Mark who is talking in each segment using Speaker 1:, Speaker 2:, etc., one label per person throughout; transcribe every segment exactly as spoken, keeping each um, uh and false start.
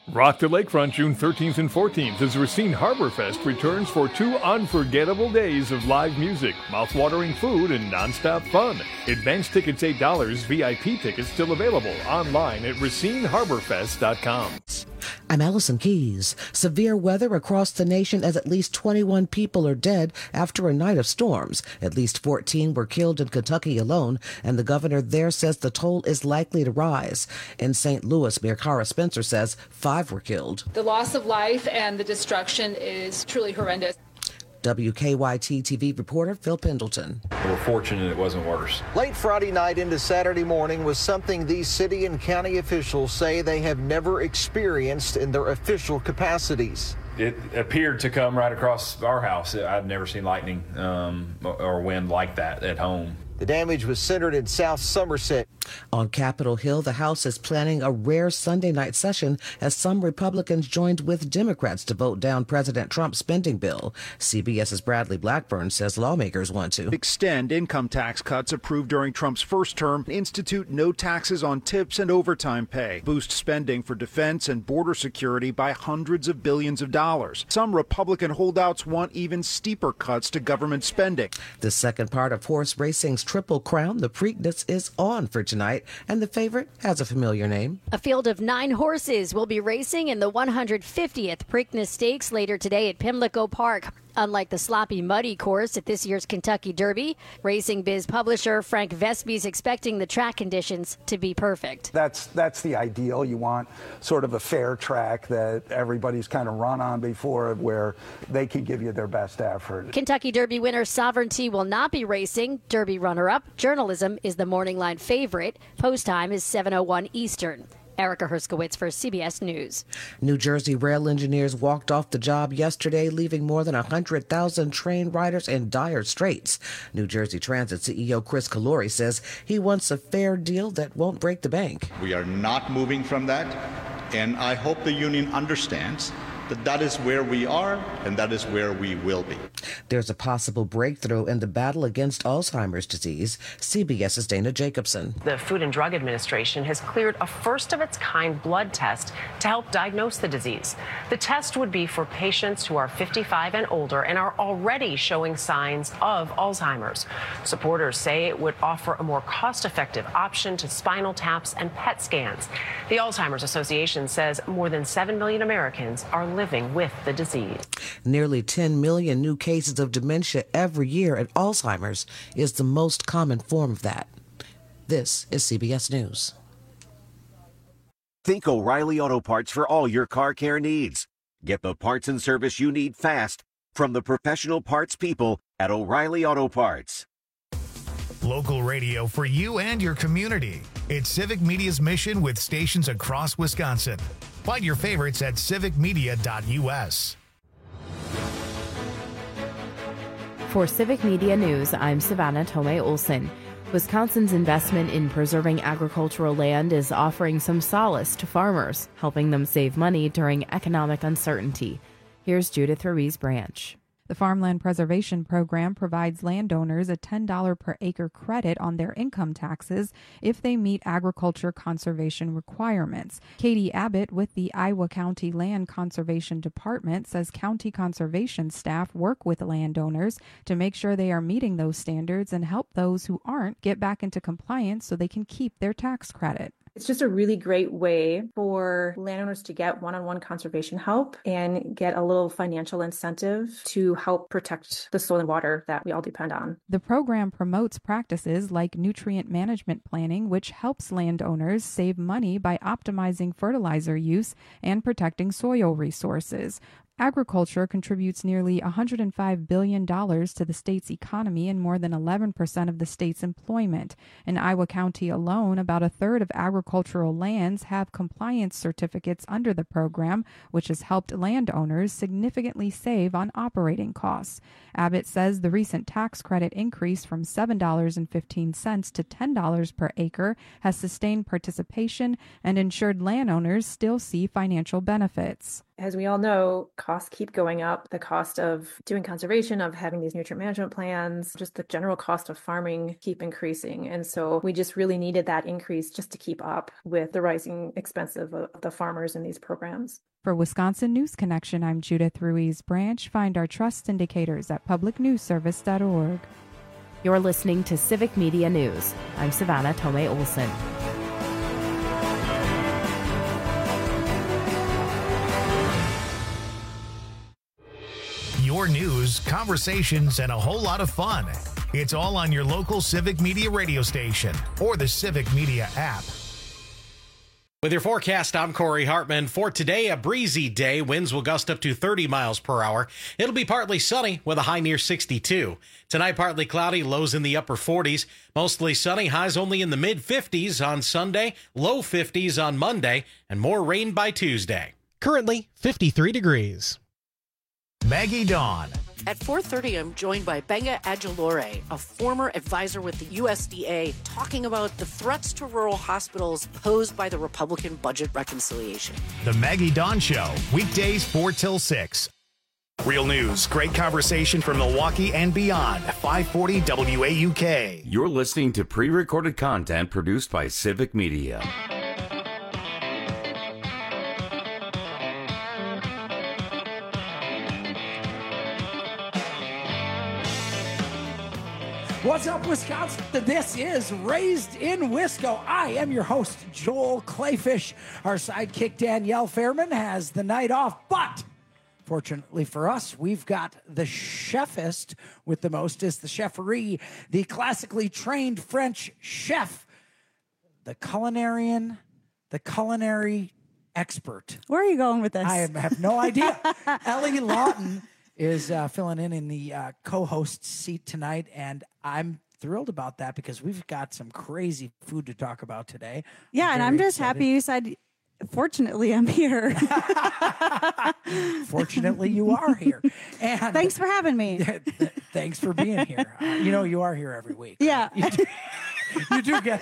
Speaker 1: Rock the Lakefront June thirteenth and fourteenth as Racine Harbor Fest returns for two unforgettable days of live music, mouth-watering food, and nonstop fun. Advance tickets eight dollars, V I P tickets still available online at racine harbor fest dot com.
Speaker 2: I'm Allison Keys. Severe weather across the nation as at least twenty-one people are dead after a night of storms. At least fourteen were killed in Kentucky alone, and the governor there says the toll is likely to rise. In Saint Louis, Mayor Cara Spencer says five were killed.
Speaker 3: The loss of life and the destruction is truly horrendous.
Speaker 2: W K Y T T V reporter Phil Pendleton.
Speaker 4: We're fortunate it wasn't worse.
Speaker 5: Late Friday night into Saturday morning was something these city and county officials say they have never experienced in their official capacities.
Speaker 4: It appeared to come right across our house. I've never seen lightning um, or wind like that at home.
Speaker 5: The damage was centered in South Somerset.
Speaker 2: On Capitol Hill, the House is planning a rare Sunday night session as some Republicans joined with Democrats to vote down President Trump's spending bill. CBS's Bradley Blackburn says lawmakers want to
Speaker 6: extend income tax cuts approved during Trump's first term, institute no taxes on tips and overtime pay, boost spending for defense and border security by hundreds of billions of dollars. Some Republican holdouts want even steeper cuts to government spending.
Speaker 2: The second part of horse racing's Triple Crown, the Preakness, is on for tonight, and the favorite has a familiar name.
Speaker 7: A field of nine horses will be racing in the one hundred fiftieth Preakness Stakes later today at Pimlico Park. Unlike the sloppy, muddy course at this year's Kentucky Derby, Racing Biz publisher Frank Vespi is expecting the track conditions to be perfect.
Speaker 8: That's that's the ideal. You want sort of a fair track that everybody's kind of run on before, where they can give you their best effort.
Speaker 7: Kentucky Derby winner Sovereignty will not be racing. Derby runner-up Journalism is the morning line favorite. Post time is seven oh one Eastern. Erica Herskowitz for C B S News.
Speaker 2: New Jersey rail engineers walked off the job yesterday, leaving more than one hundred thousand train riders in dire straits. New Jersey Transit C E O Chris Calori says he wants a fair deal that won't break the bank.
Speaker 9: We are not moving from that, and I hope the union understands that that is where we are and that is where we will be.
Speaker 2: There's a possible breakthrough in the battle against Alzheimer's disease. CBS's Dana Jacobson.
Speaker 10: The Food and Drug Administration has cleared a first-of-its-kind blood test to help diagnose the disease. The test would be for patients who are fifty-five and older and are already showing signs of Alzheimer's. Supporters say it would offer a more cost-effective option to spinal taps and P E T scans. The Alzheimer's Association says more than seven million Americans are living with the disease.
Speaker 2: Nearly ten million new cases of dementia every year, and Alzheimer's is the most common form of that. This is C B S News.
Speaker 11: Think O'Reilly Auto Parts for all your car care needs. Get the parts and service you need fast from the professional parts people at O'Reilly Auto Parts.
Speaker 12: Local radio for you and your community. It's Civic Media's mission with stations across Wisconsin. Find your favorites at civic media dot U S.
Speaker 13: For Civic Media News, I'm Savannah Tomei Olson. Wisconsin's investment in preserving agricultural land is offering some solace to farmers, helping them save money during economic uncertainty. Here's Judith Ruiz Branch.
Speaker 14: The Farmland Preservation Program provides landowners a ten dollars per acre credit on their income taxes if they meet agriculture conservation requirements. Katie Abbott with the Iowa County Land Conservation Department says county conservation staff work with landowners to make sure they are meeting those standards and help those who aren't get back into compliance so they can keep their tax credit.
Speaker 15: It's just a really great way for landowners to get one-on-one conservation help and get a little financial incentive to help protect the soil and water that we all depend on.
Speaker 14: The program promotes practices like nutrient management planning, which helps landowners save money by optimizing fertilizer use and protecting soil resources. Agriculture contributes nearly one hundred five billion dollars to the state's economy and more than eleven percent of the state's employment. In Iowa County alone, about a third of agricultural lands have compliance certificates under the program, which has helped landowners significantly save on operating costs. Abbott says the recent tax credit increase from seven dollars and fifteen cents to ten dollars per acre has sustained participation and ensured landowners still see financial benefits.
Speaker 15: As we all know, costs keep going up. The cost of doing conservation, of having these nutrient management plans, just the general cost of farming keep increasing. And so we just really needed that increase just to keep up with the rising expense of uh, the farmers in these programs.
Speaker 14: For Wisconsin News Connection, I'm Judith Ruiz Branch. Find our trust indicators at public news service dot org.
Speaker 13: You're listening to Civic Media News. I'm Savannah Tomei Olson.
Speaker 12: Your news, conversations, and a whole lot of fun. It's all on your local Civic Media radio station or the Civic Media app.
Speaker 16: With your forecast, I'm Corey Hartman. For today, a breezy day. Winds will gust up to thirty miles per hour. It'll be partly sunny with a high near sixty-two. Tonight, partly cloudy, lows in the upper forties. Mostly sunny, highs only in the mid fifties on Sunday, low fifties on Monday, and more rain by Tuesday. Currently, fifty-three degrees.
Speaker 12: Maggie Dawn.
Speaker 17: At four thirty, I'm joined by Benga Adjalore, a former advisor with the U S D A, talking about the threats to rural hospitals posed by the Republican budget reconciliation.
Speaker 12: The Maggie Dawn Show, weekdays four till six. Real news, great conversation from Milwaukee and beyond. five forty W A U K.
Speaker 18: You're listening to pre-recorded content produced by Civic Media.
Speaker 19: What's up, Wisconsin? This is Raised in Wisco. I am your host, Joel Clayfish. Our sidekick, Danielle Fairman, has the night off, but fortunately for us, we've got the chefist with the mostest, the cheferie, the classically trained French chef, the culinarian, the culinary expert.
Speaker 20: Where are you going with this?
Speaker 19: I have no idea. Ellie Lawton is uh, filling in in the uh, co-host seat tonight, and I'm thrilled about that because we've got some crazy food to talk about today.
Speaker 20: Yeah,
Speaker 19: I'm
Speaker 20: and I'm just
Speaker 19: excited.
Speaker 20: happy you said, fortunately, I'm here.
Speaker 19: Fortunately, you are here. And
Speaker 20: thanks for having me.
Speaker 19: Thanks for being here. Uh, you know, you are here every week.
Speaker 20: Yeah.
Speaker 19: You do, you do get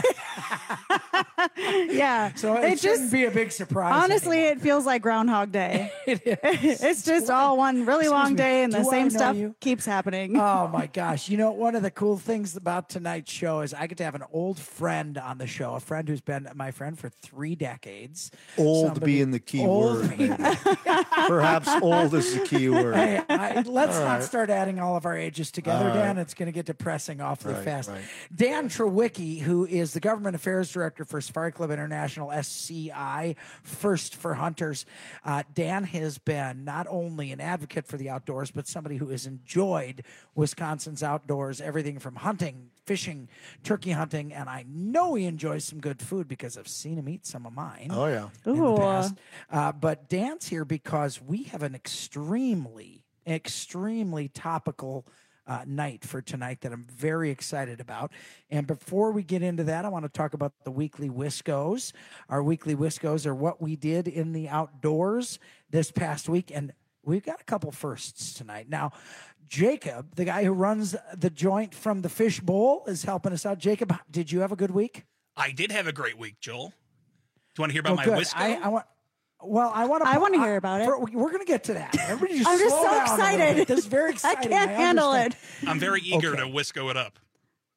Speaker 19: that.
Speaker 20: Yeah.
Speaker 19: So it,
Speaker 20: it
Speaker 19: shouldn't
Speaker 20: just
Speaker 19: be a big surprise.
Speaker 20: Honestly,
Speaker 19: anymore.
Speaker 20: it feels like Groundhog Day.
Speaker 19: It is.
Speaker 20: It's just all one really
Speaker 19: Excuse
Speaker 20: long
Speaker 19: me,
Speaker 20: day, and the
Speaker 19: do I
Speaker 20: same
Speaker 19: know
Speaker 20: stuff
Speaker 19: you?
Speaker 20: keeps happening.
Speaker 19: Oh my gosh. You know, one of the cool things about tonight's show is I get to have an old friend on the show, a friend who's been my friend for three decades.
Speaker 21: Old
Speaker 19: Somebody-
Speaker 21: being the key
Speaker 19: old
Speaker 21: word.
Speaker 19: being-
Speaker 21: Perhaps old is the key word.
Speaker 19: Hey, I, let's
Speaker 21: All
Speaker 19: not
Speaker 21: right.
Speaker 19: start adding all of our ages together,
Speaker 21: All
Speaker 19: Dan.
Speaker 21: right.
Speaker 19: It's going to get depressing awfully
Speaker 21: Right,
Speaker 19: fast.
Speaker 21: right.
Speaker 19: Dan Trewicki, who is the Government Affairs Director for Safari Club International, S C I, First for Hunters. Uh, Dan has been not only an advocate for the outdoors, but somebody who has enjoyed Wisconsin's outdoors, everything from hunting, fishing, turkey hunting, and I know he enjoys some good food because I've seen him eat some of mine.
Speaker 21: Oh, yeah.
Speaker 19: In the
Speaker 20: Ooh.
Speaker 19: past. Uh, but Dan's here because we have an extremely, extremely topical uh, night for tonight that I'm very excited about. And before we get into that, I want to talk about the weekly Wiscos. Our weekly Wiscos are what we did in the outdoors this past week. And we've got a couple firsts tonight. Now, Jacob, the guy who runs the joint from the Fish Bowl, is helping us out. Jacob, did you have a good week?
Speaker 22: I did have a great week, Joel. Do you want to hear about
Speaker 19: Oh,
Speaker 22: my
Speaker 19: good.
Speaker 22: Wisco?
Speaker 19: I, I want. Well, I want to.
Speaker 20: I wanna hear about it.
Speaker 19: We're going to get to that. Everybody just
Speaker 20: I'm just
Speaker 19: slow
Speaker 20: so
Speaker 19: down a little
Speaker 20: excited.
Speaker 19: bit. This is very
Speaker 20: I
Speaker 19: exciting.
Speaker 20: can't handle
Speaker 19: understand.
Speaker 22: I'm very eager
Speaker 19: Okay.
Speaker 22: to Wisco it up.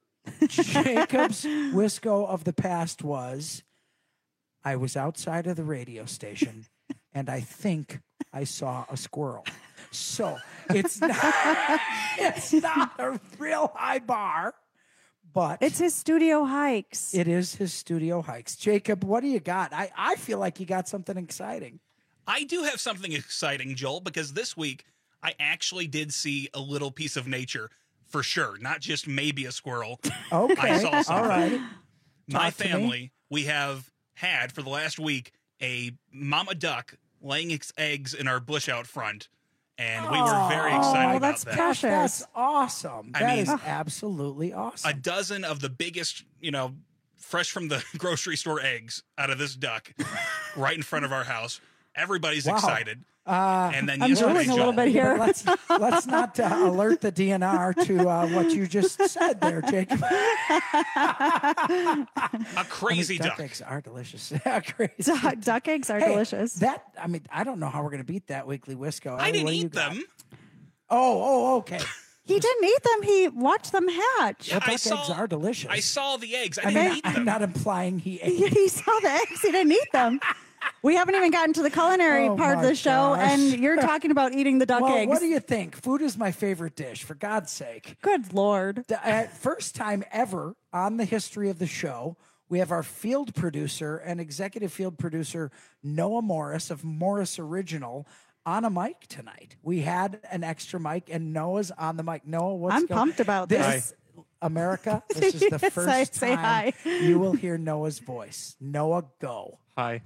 Speaker 19: Jacob's Wisco of the past was, I was outside of the radio station, and I think I saw a squirrel. So it's not, it's not a real high bar, but
Speaker 20: It's his studio hikes.
Speaker 19: it is his studio hikes. Jacob, what do you got? I, I feel like you got something exciting.
Speaker 22: I do have something exciting, Joel, because this week I actually did see a little piece of nature for sure, not just maybe a squirrel.
Speaker 19: Okay,
Speaker 22: I saw
Speaker 19: all
Speaker 22: something.
Speaker 19: right.
Speaker 22: My
Speaker 19: Talk to me.
Speaker 22: family, we have had for the last week a mama duck laying its eggs in our bush out front, and we were very excited
Speaker 19: Oh,
Speaker 22: about
Speaker 19: that's
Speaker 22: that.
Speaker 19: Gosh, that's awesome.
Speaker 22: I
Speaker 19: That
Speaker 22: mean-
Speaker 19: is absolutely awesome.
Speaker 22: A dozen of the biggest, you know, fresh from the grocery store eggs out of this duck right in front of our house. Everybody's
Speaker 19: Wow.
Speaker 22: excited.
Speaker 19: Uh,
Speaker 22: and then
Speaker 20: I'm
Speaker 22: yesterday,
Speaker 20: drooling a little
Speaker 22: Joel-
Speaker 20: bit here.
Speaker 19: Let's let's not uh, alert the D N R to uh, what you just said there, Jacob.
Speaker 22: a crazy
Speaker 19: I mean, duck.
Speaker 22: duck.
Speaker 19: eggs are delicious. Yeah, crazy.
Speaker 20: Duck, duck eggs are
Speaker 19: Hey,
Speaker 20: delicious.
Speaker 19: That I mean, I don't know how we're going to beat that weekly Wisco.
Speaker 22: I
Speaker 19: Ellie,
Speaker 22: didn't
Speaker 19: what do you
Speaker 22: eat
Speaker 19: got?
Speaker 22: them.
Speaker 19: Oh, oh, okay.
Speaker 20: He didn't eat them. He watched them hatch.
Speaker 19: Well,
Speaker 22: I
Speaker 19: duck
Speaker 22: saw-
Speaker 19: eggs are delicious.
Speaker 22: I saw the eggs. I
Speaker 19: I
Speaker 22: didn't
Speaker 19: mean,
Speaker 22: eat
Speaker 19: I'm
Speaker 22: them.
Speaker 19: not implying he ate.
Speaker 20: He, he saw the eggs. He didn't eat them. We haven't even gotten to the culinary
Speaker 19: Oh,
Speaker 20: part of
Speaker 19: my
Speaker 20: the show,
Speaker 19: gosh.
Speaker 20: and you're talking about eating the duck
Speaker 19: Well,
Speaker 20: eggs.
Speaker 19: what do you think? Food is my favorite dish, for God's sake.
Speaker 20: Good Lord.
Speaker 19: The, uh, first time ever on the history of the show, we have our field producer and executive field producer, Noah Morris of Morris Original, on a mic tonight. We had an extra mic, and Noah's on the mic. Noah, what's
Speaker 20: I'm
Speaker 19: going
Speaker 20: pumped about
Speaker 19: this? America, this is the
Speaker 20: Yes,
Speaker 19: first
Speaker 20: I say
Speaker 19: time
Speaker 20: hi.
Speaker 19: you will hear Noah's voice. Noah, go.
Speaker 1: Hi.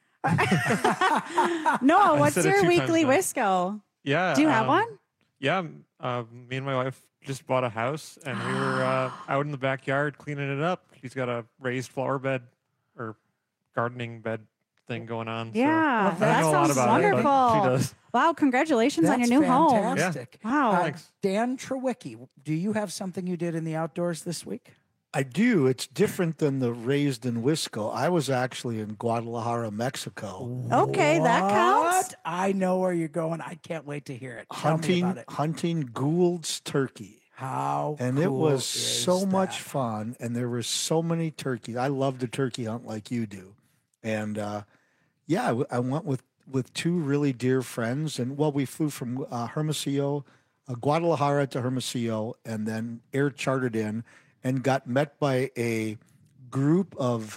Speaker 20: Noah,
Speaker 1: I
Speaker 20: what's
Speaker 1: said it
Speaker 20: your
Speaker 1: two
Speaker 20: weekly
Speaker 1: times
Speaker 20: Wisco?
Speaker 1: Yeah.
Speaker 20: Do you have
Speaker 1: um,
Speaker 20: one?
Speaker 1: Yeah. Uh, me and my wife just bought a house, and we were uh, out in the backyard cleaning it up. She's got a raised flower bed or gardening bed thing going on.
Speaker 20: Yeah,
Speaker 1: so
Speaker 20: that
Speaker 1: I don't know a lot
Speaker 20: sounds
Speaker 1: about
Speaker 20: wonderful.
Speaker 1: it, but she does.
Speaker 20: Wow, congratulations on
Speaker 19: That's
Speaker 20: your new home.
Speaker 19: fantastic.
Speaker 20: Wow.
Speaker 19: Uh,
Speaker 1: Thanks.
Speaker 19: Dan Trewicki, do you have something you did in the outdoors this week?
Speaker 21: I do. It's different than the Raised in Wisco. I was actually in Guadalajara, Mexico.
Speaker 20: Okay, that counts.
Speaker 19: What? I know where you're going. I can't wait to hear it. Tell me
Speaker 21: Hunting,
Speaker 19: about it.
Speaker 21: hunting Gould's turkey.
Speaker 19: How
Speaker 21: And
Speaker 19: cool
Speaker 21: it was
Speaker 19: is
Speaker 21: so much
Speaker 19: that?
Speaker 21: fun, and there were so many turkeys. I love the turkey hunt like you do, and uh, yeah, I, w- I went with with two really dear friends, and well, we flew from uh, Hermosillo, uh, Guadalajara to Hermosillo, and then air chartered in, and got met by a group of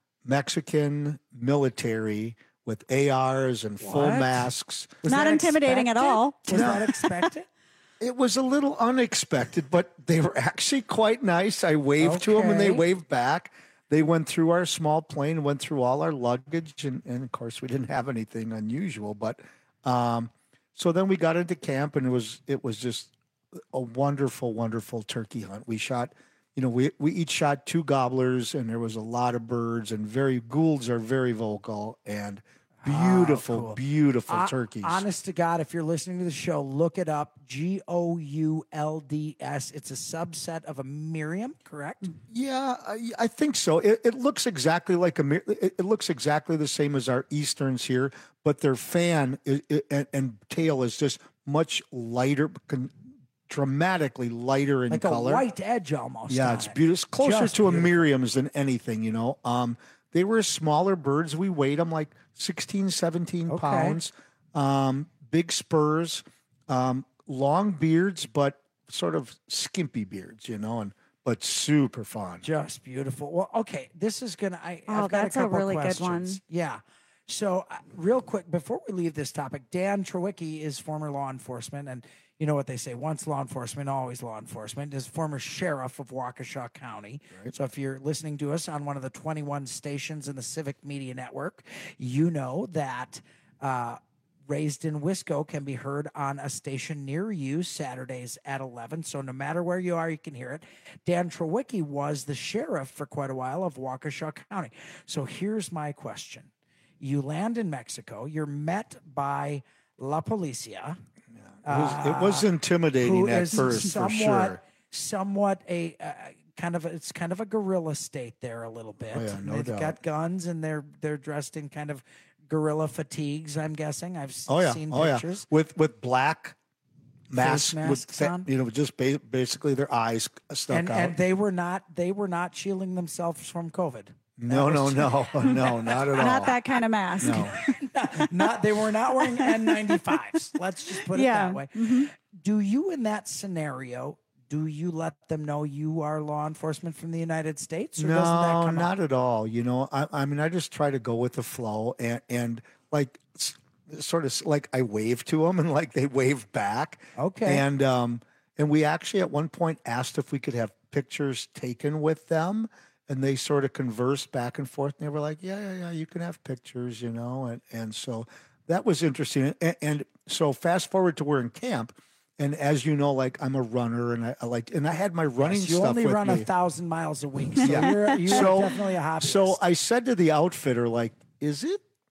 Speaker 21: Mexican military with A Rs and full
Speaker 19: What?
Speaker 21: masks.
Speaker 19: Was
Speaker 20: Not
Speaker 19: that
Speaker 20: intimidating at
Speaker 19: expected?
Speaker 20: all.
Speaker 19: Was that expected?
Speaker 21: It was a little unexpected, but they were actually quite nice. I waved to them and they
Speaker 19: Okay.
Speaker 21: waved back. They went through our small plane, went through all our luggage, and, and of course we didn't have anything unusual. But um, so then we got into camp, and it was it was just a wonderful, wonderful turkey hunt. We shot, you know, we we each shot two gobblers, and there was a lot of birds, and very Goulds are very vocal and beautiful,
Speaker 19: cool.
Speaker 21: beautiful
Speaker 19: Uh,
Speaker 21: turkeys.
Speaker 19: Honest to God, if you're listening to the show, look it up. G O U L D S. It's a subset of a Miriam, correct?
Speaker 21: Yeah, I, I think so. It, it looks exactly like a. mir- It, it looks exactly the same as our Easterns here, but their fan is, and, and tail is just much lighter, con- dramatically lighter in
Speaker 19: Like
Speaker 21: color.
Speaker 19: a white edge almost.
Speaker 21: Yeah,
Speaker 19: on
Speaker 21: it's
Speaker 19: it.
Speaker 21: beautiful. It's closer
Speaker 19: Just
Speaker 21: to a
Speaker 19: beautiful.
Speaker 21: Miriam's than anything, you know. Um, they were smaller birds. We weighed them like sixteen, seventeen
Speaker 19: Okay.
Speaker 21: pounds. Um, big spurs, um, long beards, but sort of skimpy beards, you know, and but super fun.
Speaker 19: Just beautiful. Well, okay, this is gonna. I,
Speaker 20: Oh,
Speaker 19: I've got
Speaker 20: that's a
Speaker 19: a couple
Speaker 20: really good
Speaker 19: questions.
Speaker 20: one.
Speaker 19: Yeah. So, uh, real quick, before we leave this topic, Dan Trewicki is former law enforcement, and you know what they say: once law enforcement, always law enforcement. Is former sheriff of Waukesha County. So, if you're listening to us on one of the twenty-one stations in the Civic Media Network, you know that. Uh, Raised in Wisco can be heard on a station near you Saturdays at eleven. So no matter where you are, you can hear it. Dan Trewicki was the sheriff for quite a while of Waukesha County. So here's my question. You land in Mexico. You're met by La Policia.
Speaker 21: It was, it was
Speaker 19: uh,
Speaker 21: intimidating
Speaker 19: who
Speaker 21: at
Speaker 19: is
Speaker 21: first, for
Speaker 19: somewhat,
Speaker 21: sure.
Speaker 19: somewhat a uh, kind of a, it's kind of a guerrilla state there a little bit.
Speaker 21: Oh, yeah, no
Speaker 19: They've
Speaker 21: doubt.
Speaker 19: got guns and they're they're dressed in kind of guerrilla fatigues. I'm guessing. I've s-
Speaker 21: Oh yeah,
Speaker 19: seen
Speaker 21: oh yeah,
Speaker 19: pictures.
Speaker 21: with with black masks, with
Speaker 19: masks
Speaker 21: fa-
Speaker 19: on?
Speaker 21: you know, just ba- basically their eyes stuck
Speaker 19: and
Speaker 21: out.
Speaker 19: and they were not they were not shielding themselves from COVID.
Speaker 21: no, no, no, no, not at all.
Speaker 20: Not that kind of mask.
Speaker 21: No.
Speaker 19: Not they were not wearing N ninety-fives. Let's just put it
Speaker 20: Yeah.
Speaker 19: that way.
Speaker 20: Mhm.
Speaker 19: Do you in that scenario? Do you let them know you are law enforcement from the United States? Or doesn't that
Speaker 21: No,
Speaker 19: come
Speaker 21: not
Speaker 19: up?
Speaker 21: at all. You know, I, I mean, I just try to go with the flow, and and like s- sort of like I wave to them, and like they wave back.
Speaker 19: Okay.
Speaker 21: And um, and we actually at one point asked if we could have pictures taken with them, and they sort of conversed back and forth. And they were like, "Yeah, yeah, yeah, you can have pictures," you know, and and so that was interesting. And, and so fast forward to we're in camp. And as you know, like I'm a runner, and I, I like, and I had my running
Speaker 19: Yes, you
Speaker 21: stuff
Speaker 19: only
Speaker 21: with
Speaker 19: run
Speaker 21: me.
Speaker 19: a thousand miles a week, so
Speaker 21: Yeah.
Speaker 19: you're, you're
Speaker 21: So-
Speaker 19: definitely a hobbyist.
Speaker 21: So I said to the outfitter, like, is it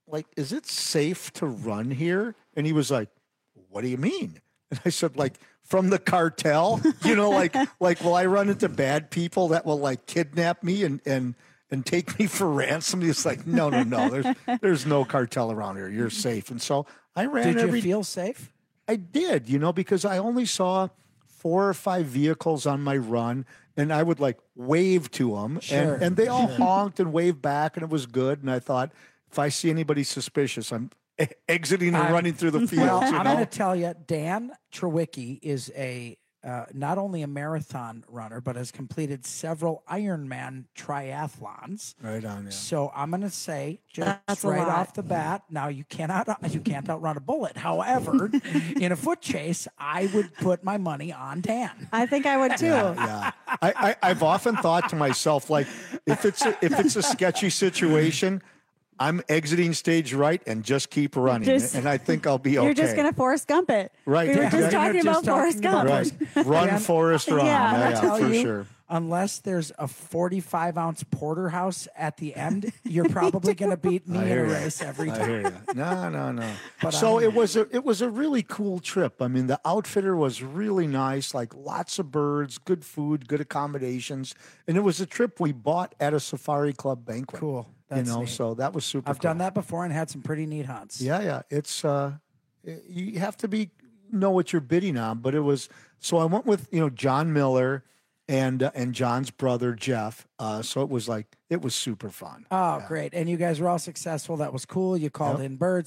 Speaker 21: like, is it safe to run here? And he was like, what do you mean? And I said, like, from the cartel, you know, like, like, will I run into bad people that will like kidnap me and, and, and take me for ransom? He's like, no, no, no, there's, there's no cartel around here. You're safe. And so I ran.
Speaker 19: Did you
Speaker 21: every,
Speaker 19: feel safe?
Speaker 21: I did, you know, because I only saw four or five vehicles on my run, and I would like wave to them,
Speaker 19: Sure,
Speaker 21: and, and they all
Speaker 19: sure.
Speaker 21: honked and waved back, and it was good. And I thought, if I see anybody suspicious, I'm e- exiting and
Speaker 19: I'm-
Speaker 21: running through the fields.
Speaker 19: Well,
Speaker 21: you
Speaker 19: I'm
Speaker 21: know?
Speaker 19: going to tell you, Dan Trewicki is a uh, not only a marathon runner, but has completed several Ironman triathlons.
Speaker 21: Right on, yeah.
Speaker 19: So I'm going to say, just
Speaker 20: That's a
Speaker 19: right
Speaker 20: lot.
Speaker 19: off the bat, now you cannot you can't outrun a bullet. However, in a foot chase, I would put my money on Dan.
Speaker 20: I think I would too.
Speaker 21: Yeah, I, I, I've often thought to myself, like, if it's a, if it's a sketchy situation, I'm exiting stage right and just keep running,
Speaker 20: Just-
Speaker 21: and I think I'll be okay.
Speaker 20: You're just going to Forrest Gump it.
Speaker 21: Right,
Speaker 20: We were just
Speaker 21: exactly.
Speaker 20: talking
Speaker 19: We're
Speaker 20: about
Speaker 19: just
Speaker 20: Forrest
Speaker 19: talking
Speaker 20: Gump.
Speaker 19: about
Speaker 21: Right, run,
Speaker 19: Dan,
Speaker 21: Forrest, run.
Speaker 20: Yeah.
Speaker 21: Yeah,
Speaker 19: I
Speaker 21: yeah,
Speaker 19: tell
Speaker 21: for
Speaker 19: you,
Speaker 21: sure.
Speaker 19: unless there's a forty-five ounce porterhouse at the end, you're probably going to beat me
Speaker 21: I
Speaker 19: in
Speaker 21: hear
Speaker 19: a
Speaker 21: ya.
Speaker 19: race every
Speaker 21: I
Speaker 19: time.
Speaker 21: hear you. No, no, no.
Speaker 19: But
Speaker 21: so
Speaker 19: I'm-
Speaker 21: it was a it was a really cool trip. I mean, the outfitter was really nice, like lots of birds, good food, good accommodations, and it was a trip we bought at a Safari Club banquet.
Speaker 19: Cool.
Speaker 21: You
Speaker 19: That's
Speaker 21: know,
Speaker 19: neat.
Speaker 21: so that was super.
Speaker 19: I've
Speaker 21: cool.
Speaker 19: done that before and had some pretty neat hunts.
Speaker 21: Yeah, yeah. It's uh, you have to be know what you're bidding on, but it was so I went with you know John Miller and uh, and John's brother Jeff. Uh, so it was like it was super fun.
Speaker 19: Oh, great. And you guys were all successful. That was cool. You called
Speaker 21: Yep.
Speaker 19: in birds.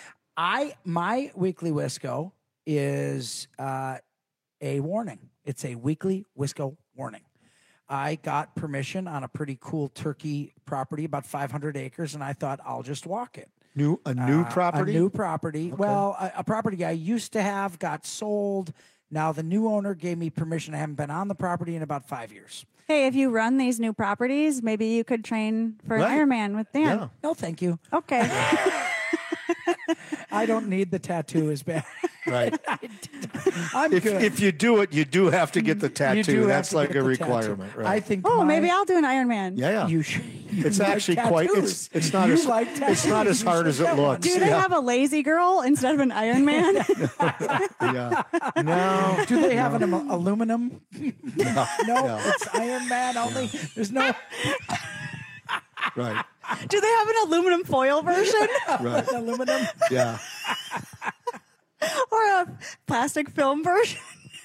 Speaker 19: I my weekly Wisco is uh, a warning. It's a weekly Wisco warning. I got permission on a pretty cool turkey property, about five hundred acres, and I thought I'll just walk it.
Speaker 21: New a new
Speaker 19: Uh,
Speaker 21: property.
Speaker 19: A new property. Well, a, a property I used to have got sold. Now the new owner gave me permission. I haven't been on the property in about five years.
Speaker 20: Hey, if you run these new properties, maybe you could train for
Speaker 19: Right.
Speaker 20: an Ironman with Dan.
Speaker 21: Yeah.
Speaker 19: No, thank you.
Speaker 20: Okay.
Speaker 19: I don't need the tattoo as bad.
Speaker 21: Right.
Speaker 19: I'm
Speaker 21: if,
Speaker 19: good.
Speaker 21: if you do it, you do have to get the
Speaker 19: You
Speaker 21: tattoo.
Speaker 19: do have
Speaker 21: That's
Speaker 19: to
Speaker 21: like
Speaker 19: get
Speaker 21: a
Speaker 19: the tattoo.
Speaker 21: requirement, right?
Speaker 19: I think.
Speaker 20: Oh,
Speaker 19: my-
Speaker 20: maybe I'll do an Ironman.
Speaker 21: yeah, yeah.
Speaker 19: You should. you
Speaker 21: It's
Speaker 19: like
Speaker 21: actually quite. It's
Speaker 19: tattoos.
Speaker 21: it's not
Speaker 19: You
Speaker 21: as
Speaker 19: like
Speaker 21: it's not
Speaker 19: tattoos.
Speaker 21: as
Speaker 19: You
Speaker 21: hard
Speaker 19: should
Speaker 21: as it
Speaker 19: get one.
Speaker 21: looks.
Speaker 20: Do they
Speaker 21: yeah.
Speaker 20: have a lazy girl instead of an Ironman?
Speaker 21: yeah. No.
Speaker 19: Do they have an am- aluminum?
Speaker 21: No.
Speaker 19: No,
Speaker 21: No.
Speaker 19: it's Iron Man only. There's no.
Speaker 21: Right.
Speaker 20: Do they have an aluminum foil version
Speaker 21: Right.
Speaker 19: aluminum.
Speaker 21: Yeah.
Speaker 20: or a plastic film version?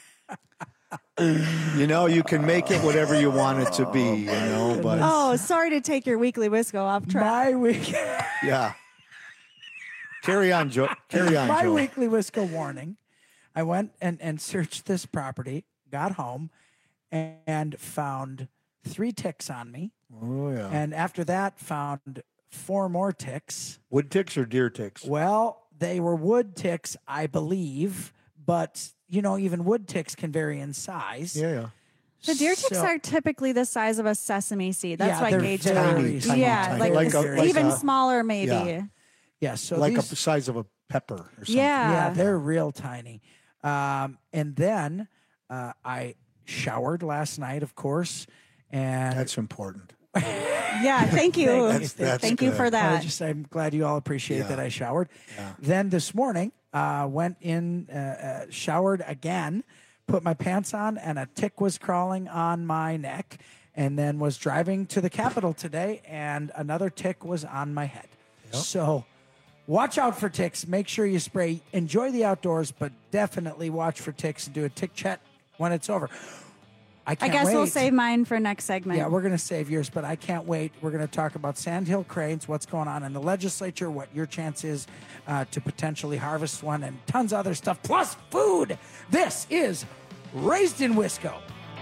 Speaker 21: You know, you can make it whatever you want it to be. You know, but
Speaker 20: Oh, sorry to take your weekly Wisco off track.
Speaker 19: My week.
Speaker 21: yeah. Carry on, Joe. Carry on,
Speaker 19: My
Speaker 21: Joe.
Speaker 19: weekly Wisco warning. I went and, and searched this property, got home, and, and found three ticks on me.
Speaker 21: Oh yeah.
Speaker 19: And after that, found four more ticks.
Speaker 21: Wood ticks or deer ticks?
Speaker 19: Well, they were wood ticks, I believe, but you know, even wood ticks can vary in size.
Speaker 21: Yeah, yeah.
Speaker 20: The deer ticks
Speaker 19: So-
Speaker 20: are typically the size of a sesame seed. That's
Speaker 19: Yeah,
Speaker 20: what
Speaker 19: they're
Speaker 20: gauge
Speaker 19: very
Speaker 20: it.
Speaker 19: tiny,
Speaker 20: yeah,
Speaker 19: tiny.
Speaker 20: like,
Speaker 21: Like a- like
Speaker 20: even
Speaker 21: a-
Speaker 20: smaller, maybe.
Speaker 21: Yeah.
Speaker 19: Yeah, so
Speaker 21: like
Speaker 19: these,
Speaker 21: a size of a pepper or something.
Speaker 20: Yeah.
Speaker 19: yeah, they're real tiny. Um, and then uh, I showered last night, of course, and
Speaker 21: That's important.
Speaker 20: Yeah, thank you.
Speaker 19: That's-
Speaker 21: that's
Speaker 20: thank you
Speaker 21: good.
Speaker 20: for
Speaker 19: I
Speaker 20: that.
Speaker 19: just I'm glad you all appreciate
Speaker 21: Yeah.
Speaker 19: that I showered.
Speaker 21: Yeah.
Speaker 19: Then this morning, uh, went in, uh, uh, showered again, put my pants on, and a tick was crawling on my neck. And then was driving to the Capitol today, and another tick was on my head. So watch out for ticks. Make sure you spray. Enjoy the outdoors, but definitely watch for ticks and do a tick check when it's over. I,
Speaker 20: I
Speaker 19: can't
Speaker 20: guess we'll
Speaker 19: wait.
Speaker 20: save mine for next segment.
Speaker 19: Yeah, we're going to save yours, but I can't wait. We're going to talk about Sandhill cranes, what's going on in the legislature, what your chance is uh, to potentially harvest one, and tons of other stuff, plus food. This is Raised in Wisco.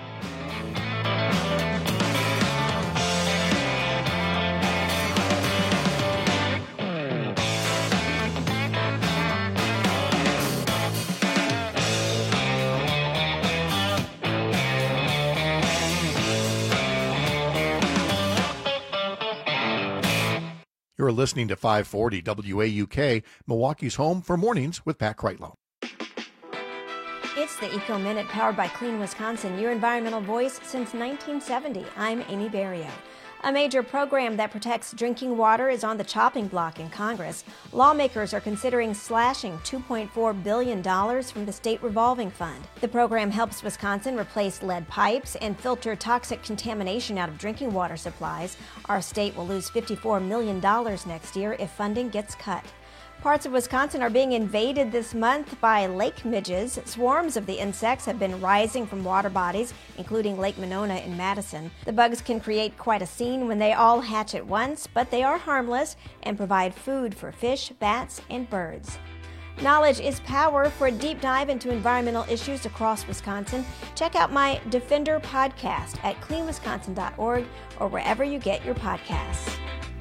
Speaker 3: You're listening to five forty W A U K, Milwaukee's home for mornings with Pat Kreitlow.
Speaker 4: It's the Eco Minute powered by Clean Wisconsin, your environmental voice since nineteen seventy. I'm Amy Barrio. A major program that protects drinking water is on the chopping block in Congress. Lawmakers are considering slashing two point four billion dollars from the state revolving fund. The program helps Wisconsin replace lead pipes and filter toxic contamination out of drinking water supplies. Our state will lose fifty-four million dollars next year if funding gets cut. Parts of Wisconsin are being invaded this month by lake midges. Swarms of the insects have been rising from water bodies, including Lake Monona in Madison. The bugs can create quite a scene when they all hatch at once, but they are harmless and provide food for fish, bats, and birds. Knowledge is power. For a deep dive into environmental issues across Wisconsin, check out my Defender podcast at clean wisconsin dot org or wherever you get your podcasts.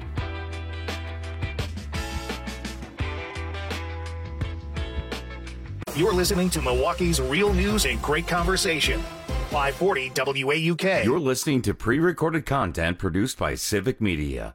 Speaker 12: You're listening to Milwaukee's Real News and Great Conversation. five forty W A U K.
Speaker 18: You're listening to pre-recorded content produced by Civic Media.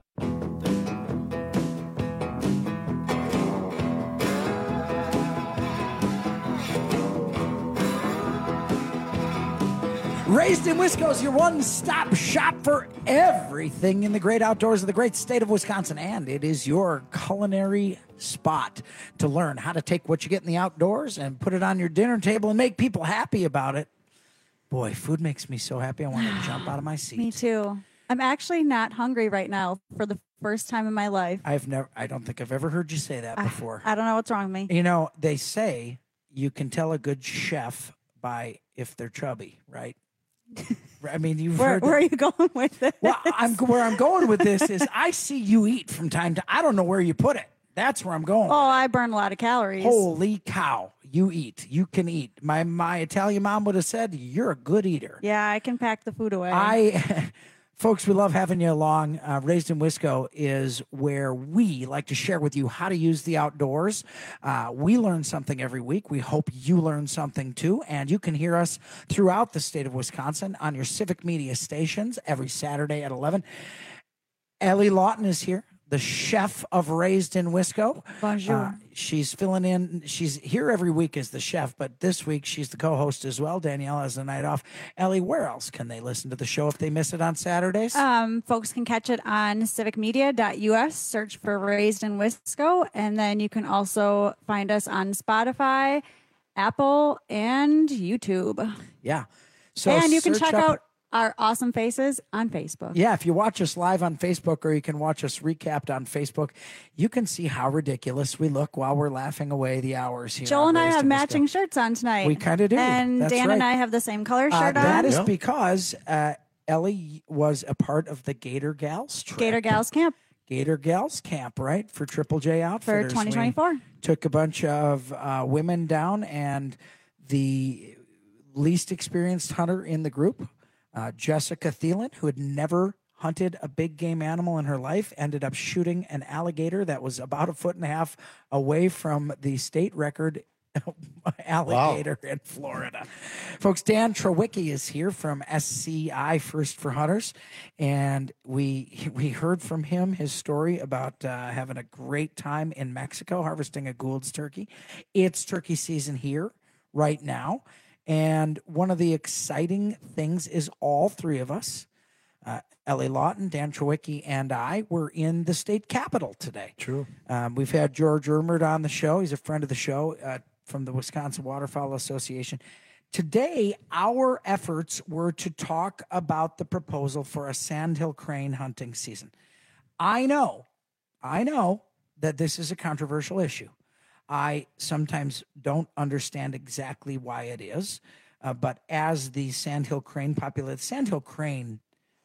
Speaker 19: Raised in Wisco is your one-stop shop for everything in the great outdoors of the great state of Wisconsin, and it is your culinary spot to learn how to take what you get in the outdoors and put it on your dinner table and make people happy about it. Boy, food makes me so happy I want to jump out of my seat.
Speaker 20: Me too. I'm actually not hungry right now for the first time in my life.
Speaker 19: I've never I don't think I've ever heard you say that
Speaker 20: I,
Speaker 19: before.
Speaker 20: I don't know what's wrong with me.
Speaker 19: You know, they say you can tell a good chef by if they're chubby, right? I mean, you've
Speaker 20: where,
Speaker 19: heard.
Speaker 20: Where are you going with this?
Speaker 19: Well, I'm where I'm going with this is I see you eat from time to. I don't know where you put it. That's where I'm going.
Speaker 20: Oh, I burn a lot of calories.
Speaker 19: Holy cow! You eat. You can eat. My my Italian mom would have said you're a good eater.
Speaker 20: Yeah, I can pack the food away.
Speaker 19: I. Folks, we love having you along. Uh, Raised in Wisco is where we like to share with you how to use the outdoors. Uh, we learn something every week. We hope you learn something too. And you can hear us throughout the state of Wisconsin on your Civic Media stations every Saturday at eleven. Ellie Lawton is here, the chef of Raised in Wisco.
Speaker 20: Bonjour.
Speaker 19: Uh, she's filling in. She's here every week as the chef, but this week she's the co-host as well. Danielle has the night off. Ellie, where else can they listen to the show if they miss it on Saturdays?
Speaker 20: Um, folks can catch it on civic media dot U S. Search for Raised in Wisco, and then you can also find us on Spotify, Apple, and YouTube.
Speaker 19: Yeah. So
Speaker 20: and you can
Speaker 19: search
Speaker 20: check
Speaker 19: up-
Speaker 20: out our awesome faces on Facebook.
Speaker 19: Yeah, if you watch us live on Facebook or you can watch us recapped on Facebook, you can see how ridiculous we look while we're laughing away the hours here.
Speaker 20: Joel
Speaker 19: on
Speaker 20: and I
Speaker 19: Raised
Speaker 20: have
Speaker 19: in
Speaker 20: matching
Speaker 19: Wisco.
Speaker 20: shirts on tonight.
Speaker 19: We kind of do.
Speaker 20: And
Speaker 19: That's
Speaker 20: Dan
Speaker 19: right.
Speaker 20: and I have the same color
Speaker 19: Uh,
Speaker 20: shirt
Speaker 19: that
Speaker 20: on.
Speaker 19: is because uh, Ellie was a part of the Gator Gals trip.
Speaker 20: Gator Gals Camp.
Speaker 19: Gator Gals Camp, right? For Triple J Outfitters.
Speaker 20: For twenty twenty-four.
Speaker 19: We took a bunch of uh, women down, and the least experienced hunter in the group, uh, Jessica Thielen, who had never hunted a big game animal in her life, ended up shooting an alligator that was about a foot and a half away from the state record alligator wow. in Florida. Folks, Dan Trowicki is here from S C I First for Hunters, and we we heard from him his story about uh, having a great time in Mexico harvesting a Gould's turkey. It's turkey season here right now, and one of the exciting things is all three of us, uh, Ellie Lawton, Dan Trowicki, and I were in the state capitol today.
Speaker 21: True.
Speaker 19: Um, we've had George Ermert on the show. He's a friend of the show uh, from the Wisconsin Waterfowl Association. Today, our efforts were to talk about the proposal for a sandhill crane hunting season. I know, I know that this is a controversial issue. I sometimes don't understand exactly why it is, uh, but as the sandhill crane populates, sandhill crane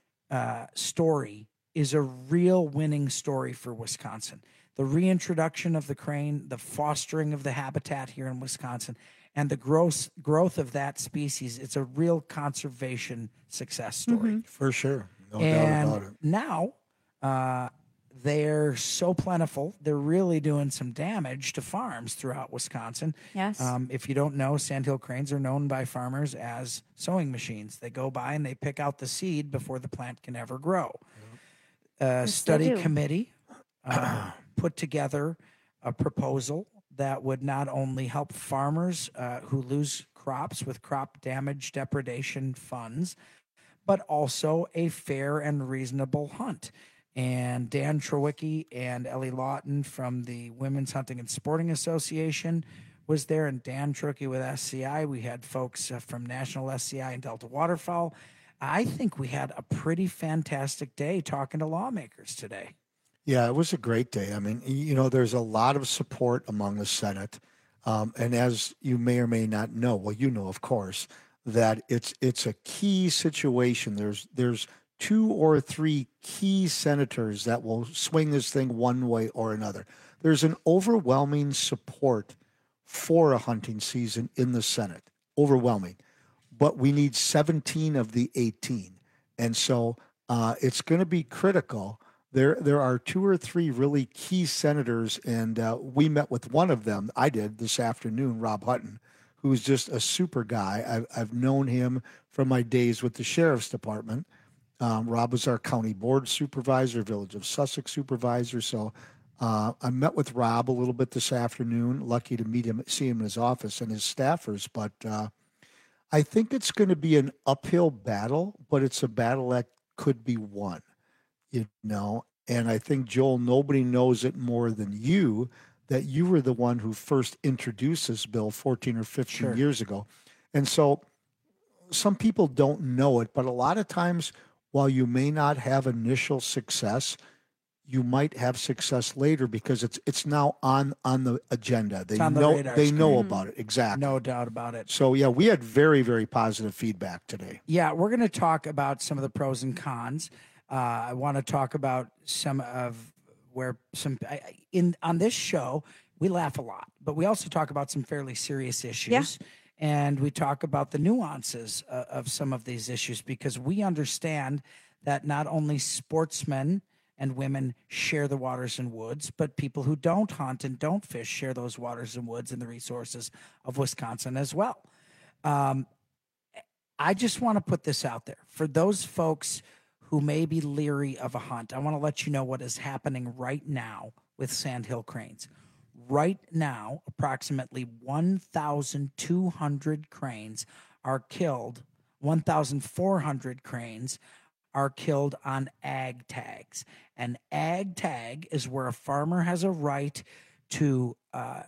Speaker 19: uh, story is a real winning story for Wisconsin. The reintroduction of the crane, the fostering of the habitat here in Wisconsin, and the growth growth of that species, it's a real conservation success story.
Speaker 21: Mm-hmm. For sure. No
Speaker 19: and
Speaker 21: doubt about it.
Speaker 19: Now, uh, they're so plentiful, they're really doing some damage to farms throughout Wisconsin.
Speaker 20: Yes.
Speaker 19: Um, if you don't know, sandhill cranes are known by farmers as sowing machines. They go by and they pick out the seed before the plant can ever grow. A
Speaker 20: Yes,
Speaker 19: study
Speaker 20: they do.
Speaker 19: committee uh, put together a proposal that would not only help farmers uh, who lose crops with crop damage depredation funds, but also a fair and reasonable hunt. And Dan Trowicki and Ellie Lawton from the Women's Hunting and Sporting Association was there, and Dan Trowicki with S C I. We had folks uh, from National S C I and Delta Waterfowl. I think we had a pretty fantastic day talking to lawmakers today.
Speaker 21: Yeah, it was a great day. I mean, you know, there's a lot of support among the Senate. Um, and as you may or may not know, well, you know, of course, that it's it's a key situation. There's there's two or three key senators that will swing this thing one way or another. There's an overwhelming support for a hunting season in the Senate, overwhelming. But we need seventeen of the eighteen. And so uh, it's going to be critical. There there are two or three really key senators, and uh, we met with one of them. I did this afternoon, Rob Hutton, who's just a super guy. I've, I've known him from my days with the Sheriff's Department. Um, Rob was our county board supervisor, Village of Sussex supervisor. So uh, I met with Rob a little bit this afternoon. Lucky to meet him, see him in his office and his staffers. But uh, I think it's going to be an uphill battle, but it's a battle that could be won, you know. And I think, Joel, nobody knows it more than you, that you were the one who first introduced this bill fourteen or fifteen
Speaker 19: Sure.
Speaker 21: years ago. And so some people don't know it, but a lot of times, while you may not have initial success, you might have success later because it's it's now on on the agenda. They
Speaker 19: It's on the
Speaker 21: know
Speaker 19: radar
Speaker 21: they
Speaker 19: screen.
Speaker 21: know about it. Exactly.
Speaker 19: No doubt about it.
Speaker 21: So yeah, we had very, very positive feedback today.
Speaker 19: Yeah, we're going to talk about some of the pros and cons. Uh, I want to talk about some of where some I, I- in on this show we laugh a lot, but we also talk about some fairly serious issues.
Speaker 20: Yeah.
Speaker 19: And we talk about the nuances uh, of some of these issues because we understand that not only sportsmen and women share the waters and woods, but people who don't hunt and don't fish share those waters and woods and the resources of Wisconsin as well. Um, I just want to put this out there for those folks who may be leery of a hunt. I want to let you know what is happening right now with sandhill cranes. Right now, approximately one thousand two hundred cranes are killed, one thousand four hundred cranes are killed on ag tags. An ag tag is where a farmer has a right to uh,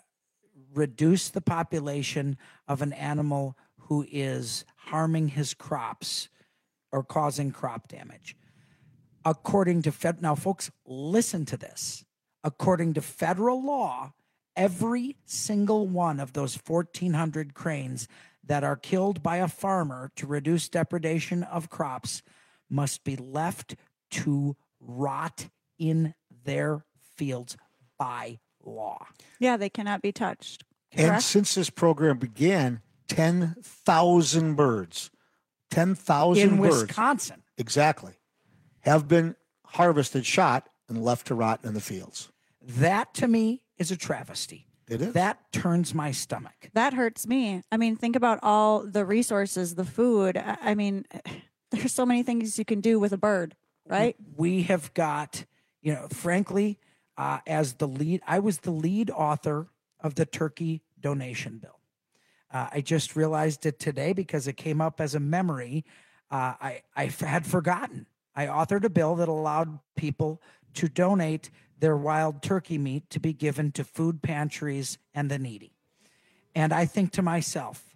Speaker 19: reduce the population of an animal who is harming his crops or causing crop damage. According to Fed, now folks, listen to this. According to federal law, every single one of those fourteen hundred cranes that are killed by a farmer to reduce depredation of crops must be left to rot in their fields by law.
Speaker 20: Yeah, they cannot be touched.
Speaker 21: And
Speaker 20: Correct?
Speaker 21: since this program began, ten thousand birds, ten thousand
Speaker 19: In
Speaker 21: birds.
Speaker 19: Wisconsin.
Speaker 21: Exactly. Have been harvested, shot, and left to rot in the fields.
Speaker 19: That to me is a travesty.
Speaker 21: It is.
Speaker 19: That turns my stomach.
Speaker 20: That hurts me. I mean, think about all the resources, the food. I I mean, there's so many things you can do with a bird, right?
Speaker 19: We have got, you know, frankly, uh, as the lead, I was the lead author of the turkey donation bill. Uh, I just realized it today because it came up as a memory. Uh, I, I f- had forgotten. I authored a bill that allowed people to donate their wild turkey meat to be given to food pantries and the needy. And I think to myself,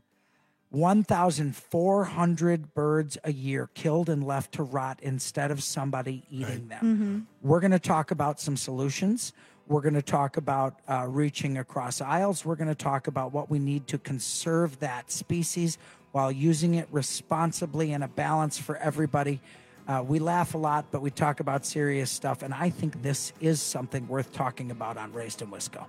Speaker 19: one thousand four hundred birds a year killed and left to rot instead of somebody eating them. We're going to talk about some solutions. We're going to talk about uh, reaching across aisles. We're going to talk about what we need to conserve that species while using it responsibly and a balance for everybody. Uh, we laugh a lot, but we talk about serious stuff, and I think this is something worth talking about on Raised in Wisco.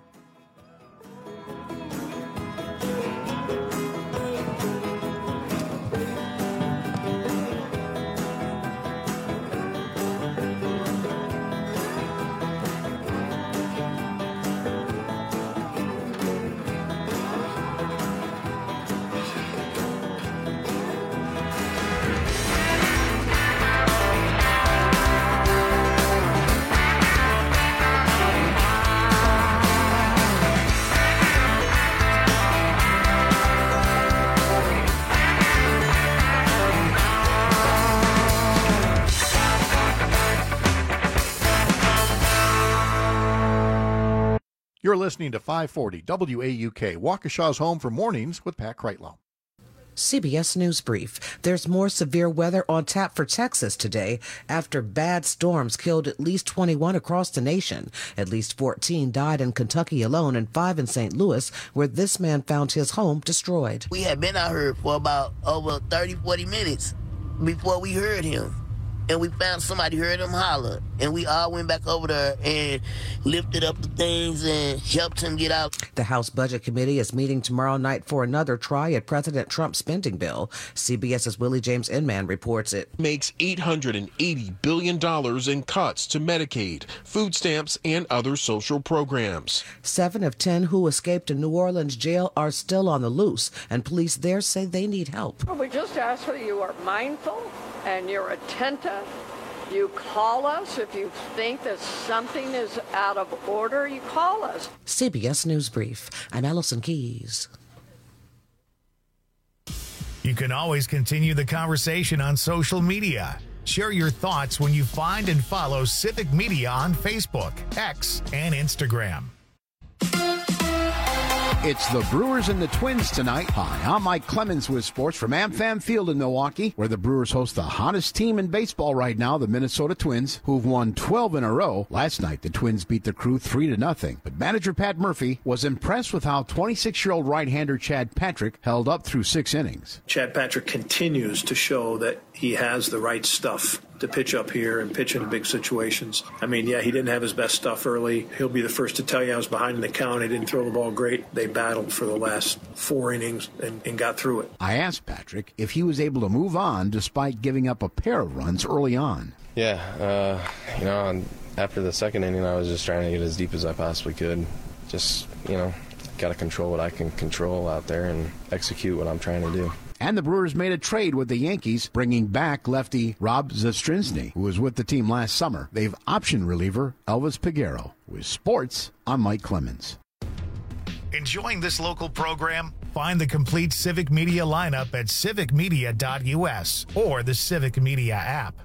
Speaker 3: You're listening to five forty W A U K, Waukesha's home for mornings with Pat Kreitlow.
Speaker 2: C B S News Brief. There's more severe weather on tap for Texas today after bad storms killed at least twenty-one across the nation. At least fourteen died in Kentucky alone and five in Saint Louis, where this man found his home destroyed.
Speaker 5: We had been out here for about over thirty, forty minutes before we heard him. And we found somebody heard him holler. And we all went back over there and lifted up the things and helped him get out.
Speaker 2: The House Budget Committee is meeting tomorrow night for another try at President Trump's spending bill. CBS's Willie James Inman reports it
Speaker 6: makes eight hundred eighty billion dollars in cuts to Medicaid, food stamps, and other social programs.
Speaker 2: Seven of ten who escaped a New Orleans jail are still on the loose, and police there say they need help.
Speaker 23: Well, we just ask that you are mindful and you're attentive. You call us if you think that something is out of order. You call us.
Speaker 2: C B S News Brief. I'm Allison Keys.
Speaker 12: You can always continue the conversation on social media. Share your thoughts when you find and follow Civic Media on Facebook, X, and Instagram.
Speaker 24: It's the Brewers and the Twins tonight. Hi, I'm Mike Clemens with sports from AmFam Field in Milwaukee, where the Brewers host the hottest team in baseball right now, the Minnesota Twins, who've won twelve in a row. Last night, the Twins beat the Crew three to nothing. But manager Pat Murphy was impressed with how twenty-six-year-old right-hander Chad Patrick held up through six innings.
Speaker 25: Chad Patrick continues to show that he has the right stuff to pitch up here and pitch in big situations. I mean, yeah, he didn't have his best stuff early. He'll be the first to tell you I was behind in the count. I didn't throw the ball great. They battled for the last four innings and, and got through it.
Speaker 24: I asked Patrick if he was able to move on despite giving up a pair of runs early on.
Speaker 26: Yeah, uh, you know, after the second inning, I was just trying to get as deep as I possibly could. Just, you know, got to control what I can control out there and execute what I'm trying to do.
Speaker 24: And the Brewers made a trade with the Yankees, bringing back lefty Rob Zastryzny, who was with the team last summer. They've optioned reliever Elvis Peguero. With sports, I'm Mike Clemens.
Speaker 12: Enjoying this local program? Find the complete Civic Media lineup at civic media dot U S or the Civic Media app.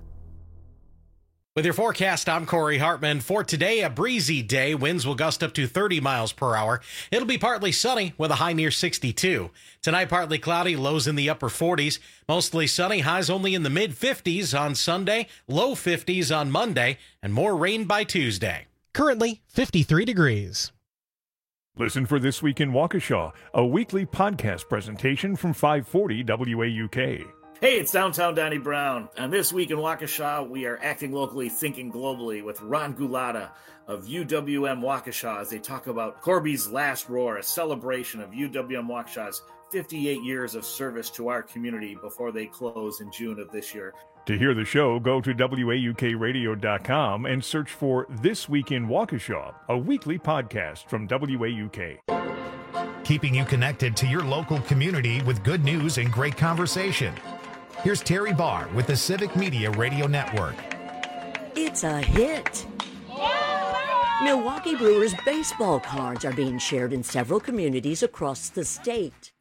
Speaker 16: With your forecast, I'm Corey Hartman. For today, a breezy day. Winds will gust up to thirty miles per hour. It'll be partly sunny with a high near sixty-two. Tonight, partly cloudy, lows in the upper forties. Mostly sunny, highs only in the mid fifties on Sunday, low fifties on Monday, and more rain by Tuesday. Currently, fifty-three degrees.
Speaker 27: Listen for This Week in Waukesha, a weekly podcast presentation from five forty W A U K.
Speaker 28: Hey, it's Downtown Donnie Brown. And this week in Waukesha, we are acting locally, thinking globally with Ron Gulata of U W M Waukesha as they talk about Corby's Last Roar, a celebration of U W M Waukesha's fifty-eight years of service to our community before they close in June of this year.
Speaker 27: To hear the show, go to W A U K radio dot com and search for This Week in Waukesha, a weekly podcast from W A U K.
Speaker 12: Keeping you connected to your local community with good news and great conversation. Here's Terry Barr with the Civic Media Radio Network.
Speaker 29: It's a hit. Milwaukee Brewers baseball cards are being shared in several communities across the state.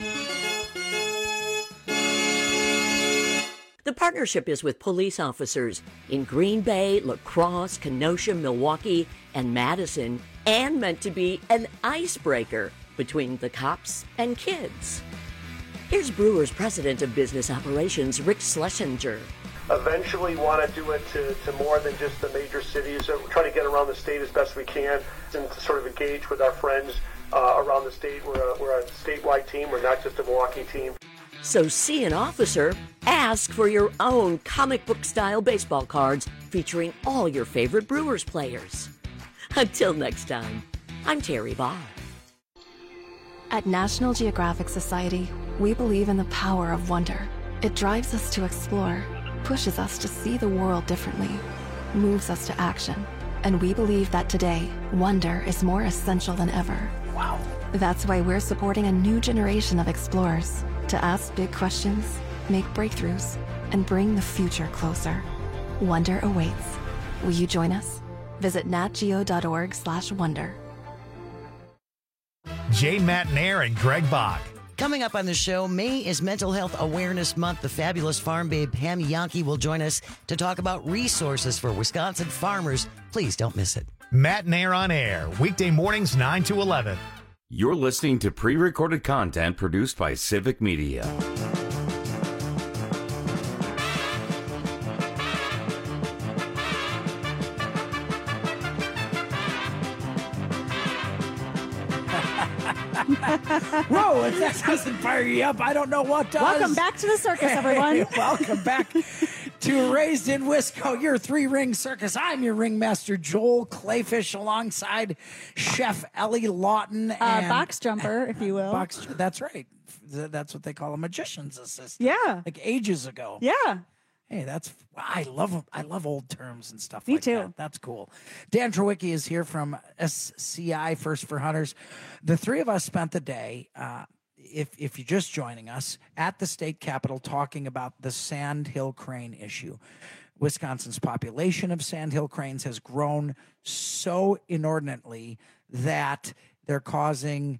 Speaker 29: The partnership is with police officers in Green Bay, La Crosse, Kenosha, Milwaukee, and Madison, and meant to be an icebreaker between the cops and kids. Here's Brewers President of Business Operations, Rick Schlesinger.
Speaker 30: Eventually want to do it to, to more than just the major cities. We're trying to get around the state as best we can and to sort of engage with our friends uh, around the state. We're a, we're a statewide team. We're not just a Milwaukee team.
Speaker 29: So see an officer, ask for your own comic book style baseball cards featuring all your favorite Brewers players. Until next time, I'm Terry Barr.
Speaker 31: At National Geographic Society, we believe in the power of wonder. It drives us to explore, pushes us to see the world differently, moves us to action. And we believe that today, wonder is more essential than ever. Wow. That's why we're supporting a new generation of explorers to ask big questions, make breakthroughs, and bring the future closer. Wonder awaits. Will you join us? Visit natgeo.org slash wonder.
Speaker 12: Jay Matnair and Greg Bach.
Speaker 32: Coming up on the show, May is Mental Health Awareness Month. The fabulous farm babe Pam Yankee will join us to talk about resources for Wisconsin farmers. Please don't miss it.
Speaker 12: Matt and Air on Air, weekday mornings nine to eleven.
Speaker 18: You're listening to pre-recorded content produced by Civic Media.
Speaker 19: Whoa, if that doesn't fire you up, I don't know what does.
Speaker 20: Welcome back to the circus, everyone.
Speaker 19: Hey, welcome back to Raised in Wisco, your three-ring circus. I'm your ringmaster, Joel Clayfish, alongside Chef Ellie Lawton.
Speaker 20: Uh,
Speaker 19: and
Speaker 20: box jumper, if you will.
Speaker 19: Box, that's right. That's what they call a magician's assistant.
Speaker 20: Yeah.
Speaker 19: Like ages ago.
Speaker 20: Yeah.
Speaker 19: Hey, that's I love I love old terms and stuff
Speaker 20: Me
Speaker 19: like
Speaker 20: too.
Speaker 19: that. That's cool. Dan Trewicki is here from S C I, First for Hunters. The three of us spent the day, uh, if if you're just joining us, at the state capitol talking about the sandhill crane issue. Wisconsin's population of sandhill cranes has grown so inordinately that they're causing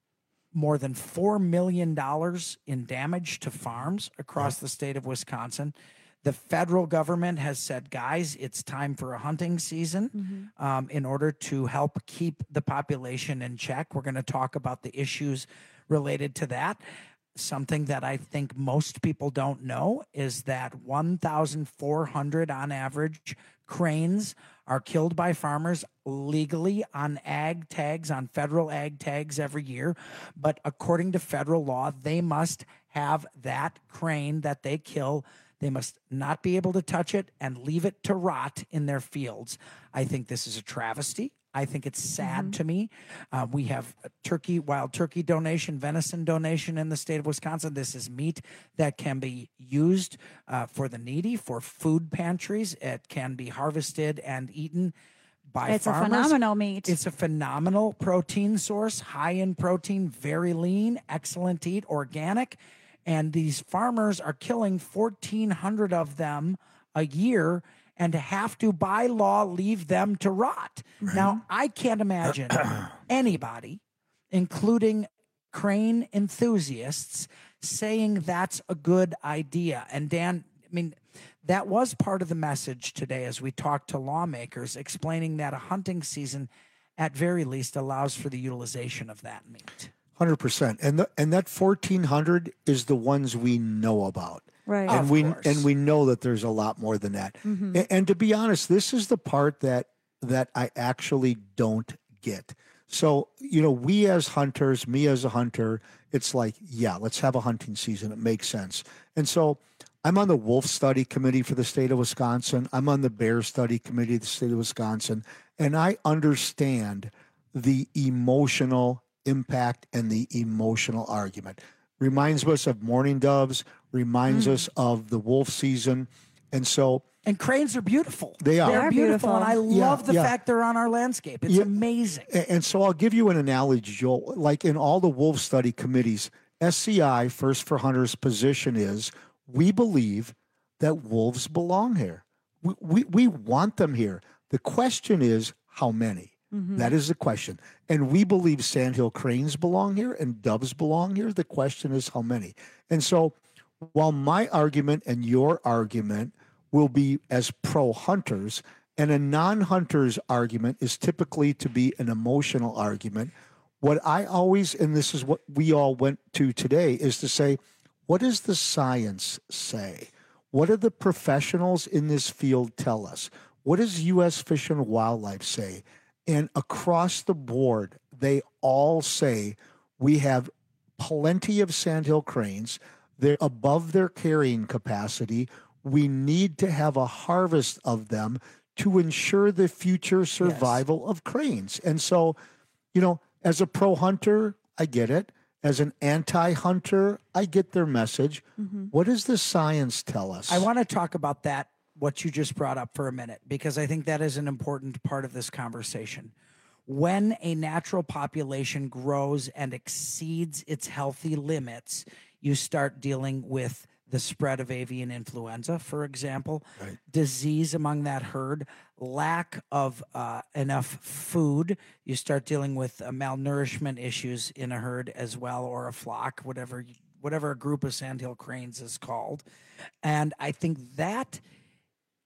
Speaker 19: more than four million dollars in damage to farms across the state of Wisconsin. The federal government has said, guys, it's time for a hunting season
Speaker 20: Mm-hmm.
Speaker 19: um, in order to help keep the population in check. We're going to talk about the issues related to that. Something that I think most people don't know is that one thousand four hundred on average cranes are killed by farmers legally on ag tags, on federal ag tags every year. But according to federal law, they must have that crane that they kill. They must not be able to touch it and leave it to rot in their fields. I think this is a travesty. I think it's sad
Speaker 20: Mm-hmm.
Speaker 19: to me. Uh, we have a turkey, wild turkey donation, venison donation in the state of Wisconsin. This is meat that can be used uh, for the needy, for food pantries. It can be harvested and eaten by
Speaker 20: It's
Speaker 19: farmers.
Speaker 20: a phenomenal meat.
Speaker 19: It's a phenomenal protein source, high in protein, very lean, excellent to eat, organic. And these farmers are killing fourteen hundred of them a year and have to, by law, leave them to rot. Right. Now, I can't imagine anybody, including crane enthusiasts, saying that's a good idea. And Dan, I mean, that was part of the message today as we talked to lawmakers, explaining that a hunting season, at very least, allows for the utilization of that meat.
Speaker 21: one hundred percent. And the, and that fourteen hundred is the ones we know about.
Speaker 20: Right.
Speaker 21: And
Speaker 19: Of
Speaker 21: we
Speaker 19: course.
Speaker 21: and we know that there's a lot more than that.
Speaker 20: Mhm.
Speaker 21: And, and to be honest, this is the part that that I actually don't get. So, you know, we as hunters, me as a hunter, it's like, yeah, let's have a hunting season. It makes sense. And so I'm on the wolf study committee for the state of Wisconsin. I'm on the bear study committee of the state of Wisconsin. And I understand the emotional impact and the emotional argument. Reminds us of mourning doves, reminds
Speaker 19: Mm.
Speaker 21: us of the wolf season. And so
Speaker 19: And cranes are beautiful.
Speaker 21: They are.
Speaker 19: They're
Speaker 20: They're
Speaker 19: beautiful.
Speaker 20: beautiful.
Speaker 19: And I
Speaker 21: Yeah,
Speaker 19: love the
Speaker 21: yeah.
Speaker 19: fact they're on our landscape. It's
Speaker 21: Yeah.
Speaker 19: amazing.
Speaker 21: A- And so I'll give you an analogy, Joel. Like in all the wolf study committees, S C I, First for Hunters' position is we believe that wolves belong here. We, we, we want them here. The question is how many?
Speaker 20: Mhm.
Speaker 21: That is the question. And we believe sandhill cranes belong here and doves belong here. The question is how many? And so while my argument and your argument will be as pro-hunters, and a non-hunter's argument is typically to be an emotional argument, what I always, and this is what we all went to today, is to say, what does the science say? What do the professionals in this field tell us? What does U S Fish and Wildlife say? And across the board, they all say we have plenty of sandhill cranes. They're above their carrying capacity. We need to have a harvest of them to ensure the future survival yes. of cranes. And so, you know, as a pro hunter, I get it. As an anti-hunter, I get their message. Mm-hmm. What does the science tell us?
Speaker 19: I want to talk about that, what you just brought up for a minute, because I think that is an important part of this conversation. When a natural population grows and exceeds its healthy limits, you start dealing with the spread of avian influenza, for example, right. disease among that herd, lack of uh, enough food. You start dealing with uh, malnourishment issues in a herd as well, or a flock, whatever whatever a group of sandhill cranes is called. And I think that, look,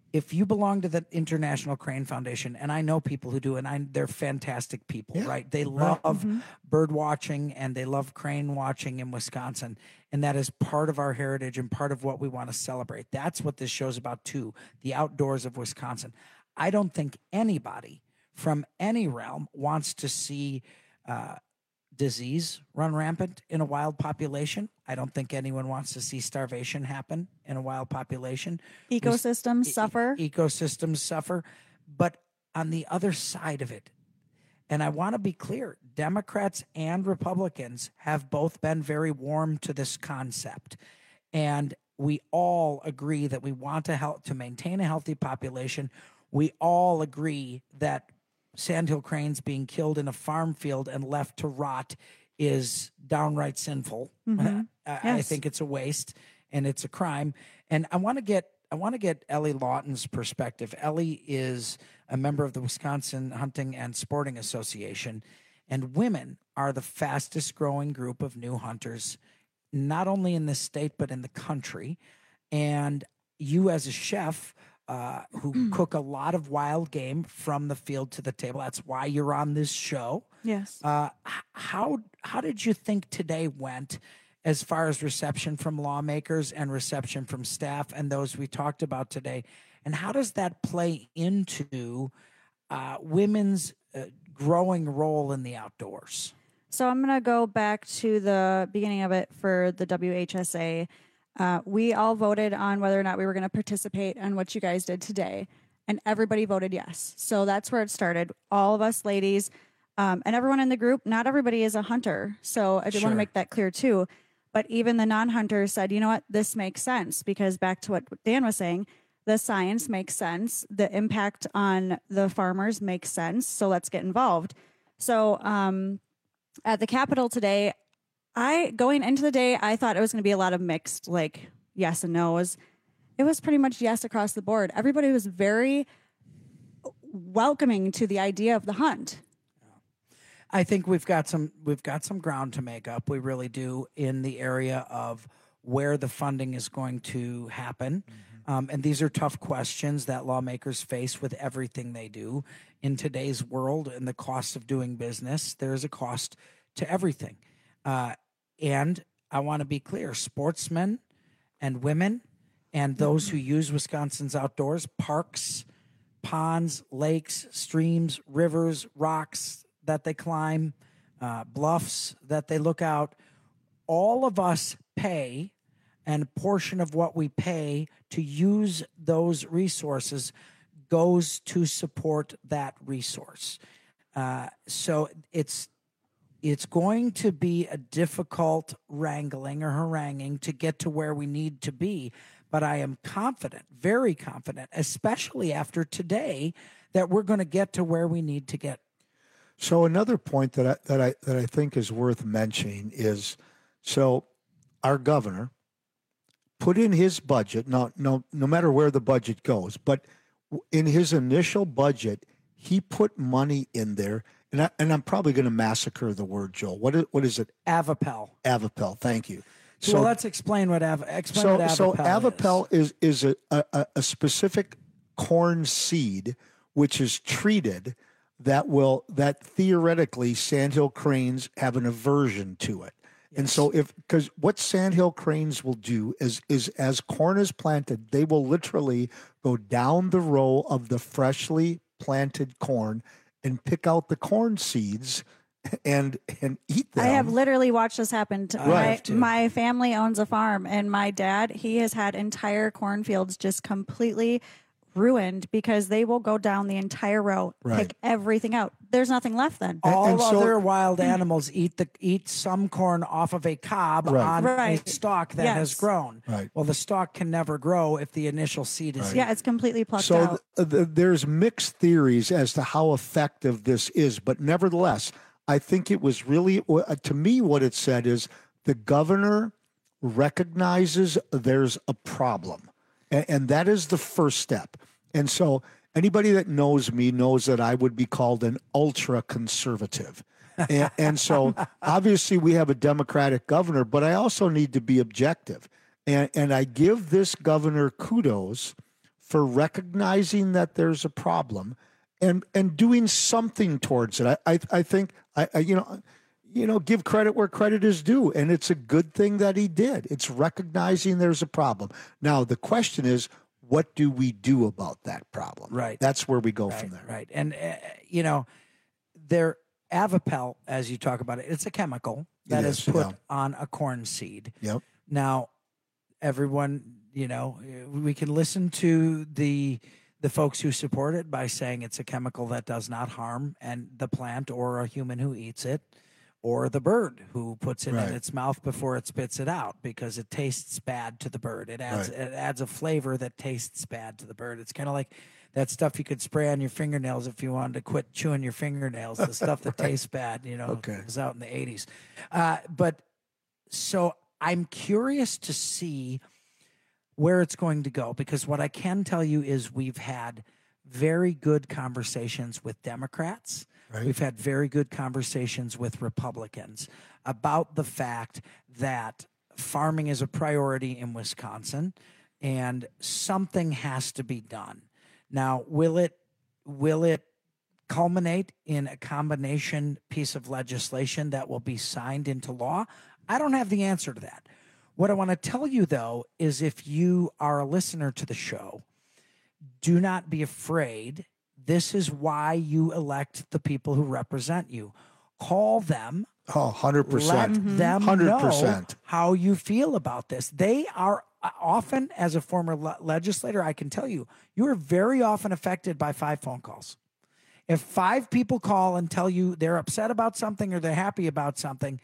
Speaker 19: if you belong to the International Crane Foundation, and I know people who do, and I, they're fantastic people,
Speaker 21: Yeah.
Speaker 19: right? They
Speaker 21: Right.
Speaker 19: love
Speaker 20: Mhm.
Speaker 19: bird watching and they love crane watching in Wisconsin. And that is part of our heritage and part of what we want to celebrate. That's what this show's about too, the outdoors of Wisconsin. I don't think anybody from any realm wants to see uh, disease run rampant in a wild population. I don't think anyone wants to see starvation happen in a wild population. We-
Speaker 20: Ecosystems suffer.
Speaker 19: Ecosystems suffer. But on the other side of it, and I want to be clear, Democrats and Republicans have both been very warm to this concept. And we all agree that we want to help to maintain a healthy population. We all agree that sandhill cranes being killed in a farm field and left to rot is downright sinful.
Speaker 20: Mhm.
Speaker 19: I, I
Speaker 20: Yes.
Speaker 19: think it's a waste and it's a crime. And I want to get I want to get Ellie Lawton's perspective. Ellie is a member of the Wisconsin Hunting and Sporting Association, and women are the fastest growing group of new hunters, not only in this state but in the country. And you, as a chef, uh, who cook a lot of wild game from the field to the table, that's why you're on this show.
Speaker 20: Yes.
Speaker 19: Uh, h- how how did you think today went, as far as reception from lawmakers and reception from staff and those we talked about today? And how does that play into uh, women's uh, growing role in the outdoors?
Speaker 20: So I'm going to go back to the beginning of it for the W H S A. Uh, we all voted on whether or not we were going to participate in what you guys did today, and everybody voted yes. So that's where it started. All of us ladies um, and everyone in the group, not everybody is a hunter. So I did want
Speaker 19: Sure.
Speaker 20: to make that clear too. But even the non-hunters said, you know what, this makes sense, because back to what Dan was saying, the science makes sense. The impact on the farmers makes sense. So let's get involved. So um, at the Capitol today, I going into the day, I thought it was going to be a lot of mixed, like yes and no's. It was pretty much yes across the board. Everybody was very welcoming to the idea of the hunt.
Speaker 19: I think we've got some we've got some ground to make up. We really do, in the area of where the funding is going to happen. Um, and these are tough questions that lawmakers face with everything they do in today's world and the cost of doing business. There's a cost to everything. Uh, and I want to be clear, sportsmen and women and those who use Wisconsin's outdoors, parks, ponds, lakes, streams, rivers, rocks that they climb, uh, bluffs that they look out, all of us pay, and a portion of what we pay to use those resources goes to support that resource. Uh, so it's it's going to be a difficult wrangling or haranguing to get to where we need to be. But I am confident, very confident, especially after today, that we're going to get to where we need to get.
Speaker 21: So another point that I, that I that I think is worth mentioning is, so our governor put in his budget. Now, no, no matter where the budget goes, but in his initial budget, he put money in there, and I, and I'm probably going to massacre the word, Joel. What is what is it?
Speaker 19: Avapel.
Speaker 21: Avapel. Thank you.
Speaker 19: So well, let's explain what Av- explain
Speaker 21: so,
Speaker 19: what Avapel
Speaker 21: so
Speaker 19: is.
Speaker 21: Avapel is is a, a, a specific corn seed which is treated that will that theoretically sandhill cranes have an aversion to it. Yes. And so if because what sandhill cranes will do is is as corn is planted, they will literally go down the row of the freshly planted corn and pick out the corn seeds and and eat them.
Speaker 20: I have literally watched this happen. To
Speaker 21: Right.
Speaker 20: my, my family owns a farm, and my dad, he has had entire cornfields just completely ruined because they will go down the entire row,
Speaker 21: Right.
Speaker 20: pick everything out. There's nothing left then.
Speaker 19: All
Speaker 21: and so-
Speaker 19: other wild animals eat the eat some corn off of a cob
Speaker 21: Right.
Speaker 19: on
Speaker 20: Right.
Speaker 19: a stalk that
Speaker 20: Yes.
Speaker 19: has grown.
Speaker 21: Right.
Speaker 19: Well, the stalk can never grow if the initial seed is.
Speaker 20: Yeah, it's completely plucked
Speaker 21: So
Speaker 20: out.
Speaker 21: th- th- there's mixed theories as to how effective this is, but nevertheless, I think it was really, uh, to me, what it said is the governor recognizes there's a problem, and, and that is the first step. And so anybody that knows me knows that I would be called an ultra conservative. and, and so obviously we have a Democratic governor, but I also need to be objective. And, and I give this governor kudos for recognizing that there's a problem and and doing something towards it. I I, I think I, I you know you know give credit where credit is due, and it's a good thing that he did. It's recognizing there's a problem. Now the question is, what do we do about that problem?
Speaker 19: Right.
Speaker 21: That's where we go
Speaker 19: right,
Speaker 21: from there.
Speaker 19: Right. And uh, you know, there Avapel, as you talk about it, it's a chemical that
Speaker 21: It
Speaker 19: is,
Speaker 21: is,
Speaker 19: put
Speaker 21: yeah.
Speaker 19: on a corn seed.
Speaker 21: Yep.
Speaker 19: Now, everyone, you know, we can listen to the the folks who support it by saying it's a chemical that does not harm and the plant or a human who eats it, or the bird who puts it
Speaker 21: Right.
Speaker 19: in its mouth before it spits it out because it tastes bad to the bird. It adds
Speaker 21: Right.
Speaker 19: it adds a flavor that tastes bad to the bird. It's kind of like that stuff you could spray on your fingernails if you wanted to quit chewing your fingernails. The stuff that
Speaker 21: Right.
Speaker 19: tastes bad, you know,
Speaker 21: Okay.
Speaker 19: it was out in the eighties. Uh, but so I'm curious to see where it's going to go, because what I can tell you is we've had very good conversations with Democrats.
Speaker 21: Right.
Speaker 19: We've had very good conversations with Republicans about the fact that farming is a priority in Wisconsin and something has to be done. Now, will it will it culminate in a combination piece of legislation that will be signed into law? I don't have the answer to that. What I want to tell you, though, is if you are a listener to the show, do not be afraid. This is why you elect the people who represent you. Call them.
Speaker 21: Oh, one hundred percent.
Speaker 19: Let them
Speaker 21: one hundred
Speaker 19: know
Speaker 21: percent.
Speaker 19: how you feel about this. They are often, as a former le- legislator, I can tell you, you are very often affected by five phone calls. If five people call and tell you they're upset about something or they're happy about something,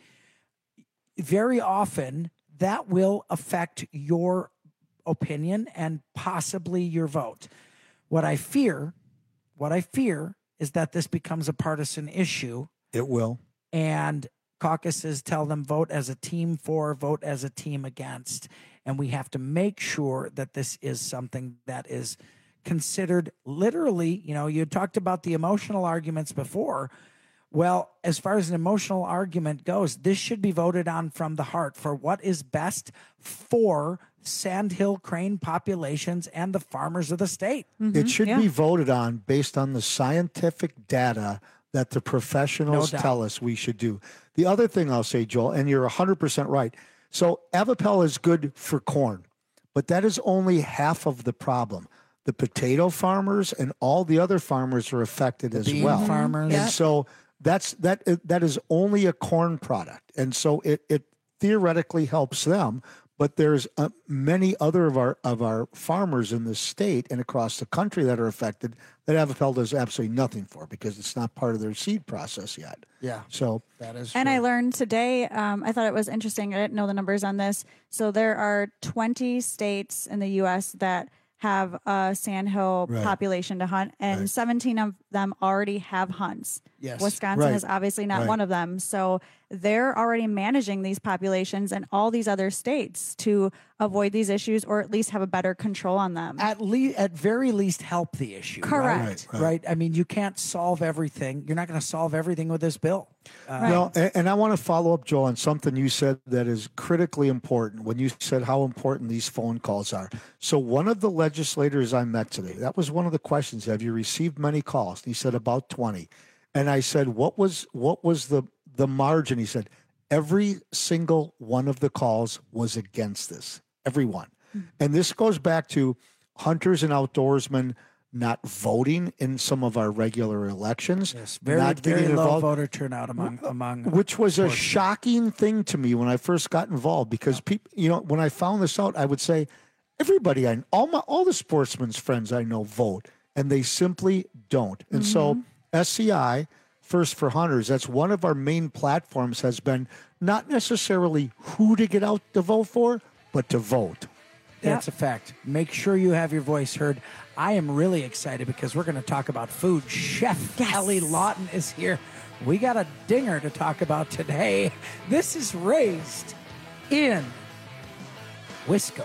Speaker 19: very often that will affect your opinion and possibly your vote. What I fear, what I fear is that this becomes a partisan issue,
Speaker 21: It will.
Speaker 19: and caucuses tell them vote as a team for, vote as a team against. And we have to make sure that this is something that is considered literally. You know, you talked about the emotional arguments before. Well, as far as an emotional argument goes, this should be voted on from the heart for what is best for sandhill crane populations and the farmers of the state.
Speaker 21: It should be voted on based on the scientific data that the professionals
Speaker 19: No doubt.
Speaker 21: tell us we should do. The other thing I'll say, Joel, and you're one hundred percent right. So Avapel is good for corn, but that is only half of the problem. The potato farmers and all the other farmers are affected as
Speaker 19: bean
Speaker 21: well.
Speaker 19: farmers.
Speaker 21: And
Speaker 19: Yep.
Speaker 21: so that's that that is only a corn product. And so it, it theoretically helps them. But there's uh, many other of our of our farmers in the state and across the country that are affected that Avapel does absolutely nothing for because it's not part of their seed process yet.
Speaker 19: Yeah.
Speaker 21: So
Speaker 19: that is.
Speaker 20: And I learned today, um, I thought it was interesting. I didn't know the numbers on this. So there are twenty states in the U S that have a sandhill
Speaker 21: Right.
Speaker 20: population to hunt, and
Speaker 21: Right.
Speaker 20: seventeen of them already have hunts.
Speaker 21: Yes.
Speaker 20: Wisconsin
Speaker 21: Right.
Speaker 20: is obviously not
Speaker 21: Right.
Speaker 20: one of them. So they're already managing these populations in all these other states to avoid these issues, or at least have a better control on them.
Speaker 19: At least, at very least, help the issue.
Speaker 20: Correct.
Speaker 19: Right. Right. Right. I mean, you can't solve everything. You're not going to solve everything with this bill. Uh,
Speaker 21: Well, and, and I want to follow up, Joel, on something you said that is critically important when you said how important these phone calls are. So one of the legislators I met today, that was one of the questions. Have you received many calls? And he said about twenty. And I said, what was what was the, the margin? He said, every single one of the calls was against this. Every one. And this goes back to hunters and outdoorsmen not voting in some of our regular elections.
Speaker 19: Yes, very,
Speaker 21: not
Speaker 19: very
Speaker 21: getting
Speaker 19: low
Speaker 21: involved.
Speaker 19: voter turnout among among.
Speaker 21: Which was a
Speaker 19: sports.
Speaker 21: shocking thing to me when I first got involved because people, you know, when I found this out, I would say, everybody, I all my all the sportsmen's friends I know vote, and they simply don't. And so S C I, First for Hunters, that's one of our main platforms, has been not necessarily who to get out to vote for, but to vote.
Speaker 19: That's a fact. Make sure you have your voice heard. I am really excited because we're going to talk about food. Chef Kelly Lawton is here. We got a dinger to talk about today. This is Raised in Wisco.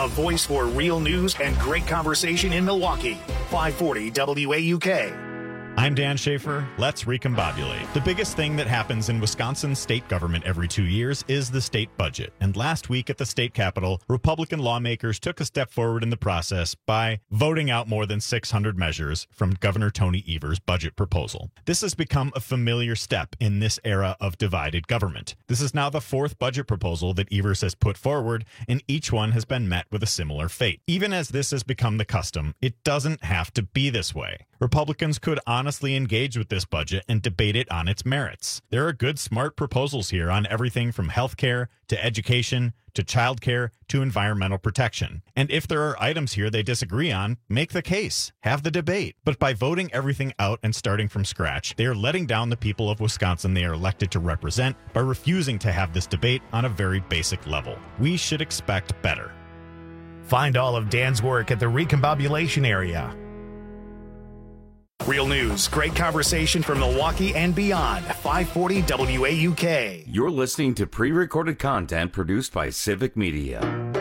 Speaker 12: a voice for real news and great conversation in Milwaukee. five forty W A U K.
Speaker 1: I'm Dan Schaefer. Let's recombobulate. The biggest thing that happens in Wisconsin state government every two years is the state budget. And last week at the state capitol, Republican lawmakers took a step forward in the process by voting out more than six hundred measures from Governor Tony Evers' budget proposal. This has become a familiar step in this era of divided government. This is now the fourth budget proposal that Evers has put forward, and each one has been met with a similar fate. Even as this has become the custom, it doesn't have to be this way. Republicans could honestly engage with this budget and debate it on its merits. There are good, smart proposals here on everything from health care to education to child care to environmental protection. And if there are items here they disagree on, make the case. Have the debate. But by voting everything out and starting from scratch, they are letting down the people of Wisconsin they are elected to represent by refusing to have this debate on a very basic level. We should expect better.
Speaker 12: Find all of Dan's work at the Recombobulation area. Real news, great conversation from Milwaukee and beyond. five forty W A U K.
Speaker 18: You're listening to pre-recorded content produced by Civic Media.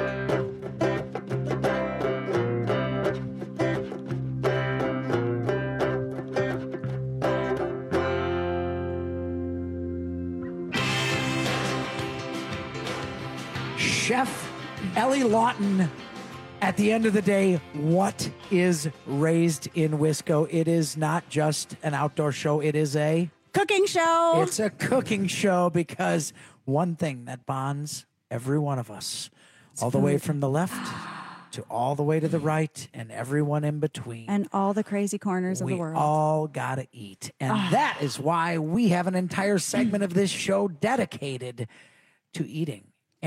Speaker 19: Chef Ellie Lawton. At the end of the day, what is Raised in Wisco? It is not just an outdoor show. It is a
Speaker 20: cooking show.
Speaker 19: It's a cooking show because one thing that bonds every one of us, it's all food. The way from the left to all the way to the right and everyone in between.
Speaker 20: And all the crazy corners
Speaker 19: we
Speaker 20: of the world.
Speaker 19: We all got to eat. And ah. that is why we have an entire segment of this show dedicated to eating.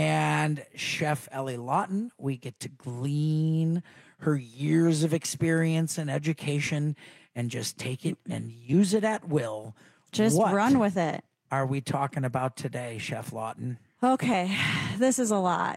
Speaker 19: And Chef Ellie Lawton, we get to glean her years of experience and education and just take it and use it at will.
Speaker 20: Just what run with it.
Speaker 19: Are we talking about today, Chef Lawton?
Speaker 20: Okay, this is a lot.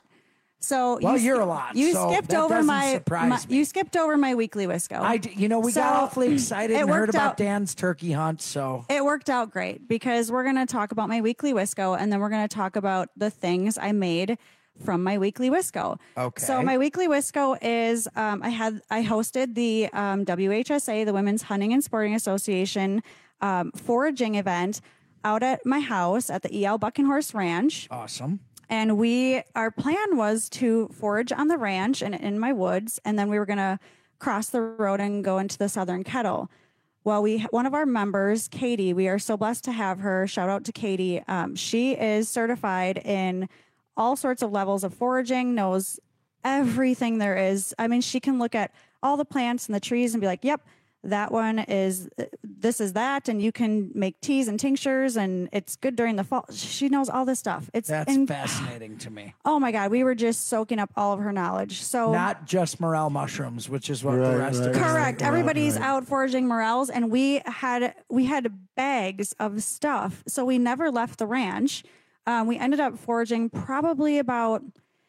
Speaker 20: So
Speaker 19: well,
Speaker 20: you,
Speaker 19: you're a lot.
Speaker 20: You
Speaker 19: so
Speaker 20: skipped over my, my you skipped over my weekly Wisco.
Speaker 19: I, you know, we so, got awfully excited and heard about out, Dan's turkey hunt. So
Speaker 20: it worked out great because we're going to talk about my weekly Wisco, and then we're going to talk about the things I made from my weekly Wisco.
Speaker 19: Okay.
Speaker 20: So my weekly Wisco is um, I had I hosted the um, W H S A, the Women's Hunting and Sporting Association, um, foraging event out at my house at the E L Buck and Horse Ranch.
Speaker 19: Awesome.
Speaker 20: And we, our plan was to forage on the ranch and in my woods, and then we were going to cross the road and go into the Southern Kettle. Well, we, one of our members, Katie, we are so blessed to have her. Shout out to Katie. Um, she is certified in all sorts of levels of foraging, knows everything there is. I mean, she can look at all the plants and the trees and be like, yep, that one is, this is that, and you can make teas and tinctures, and it's good during the fall. She knows all this stuff. It's
Speaker 19: That's
Speaker 20: in-
Speaker 19: fascinating to me.
Speaker 20: Oh my God, we were just soaking up all of her knowledge. So
Speaker 19: not just morel mushrooms, which is what
Speaker 21: right,
Speaker 19: the rest
Speaker 21: right,
Speaker 19: of it.
Speaker 20: Correct.
Speaker 21: Right,
Speaker 20: Everybody's
Speaker 21: right.
Speaker 20: out foraging morels, and we had we had bags of stuff, so we never left the ranch. Um, we ended up foraging probably about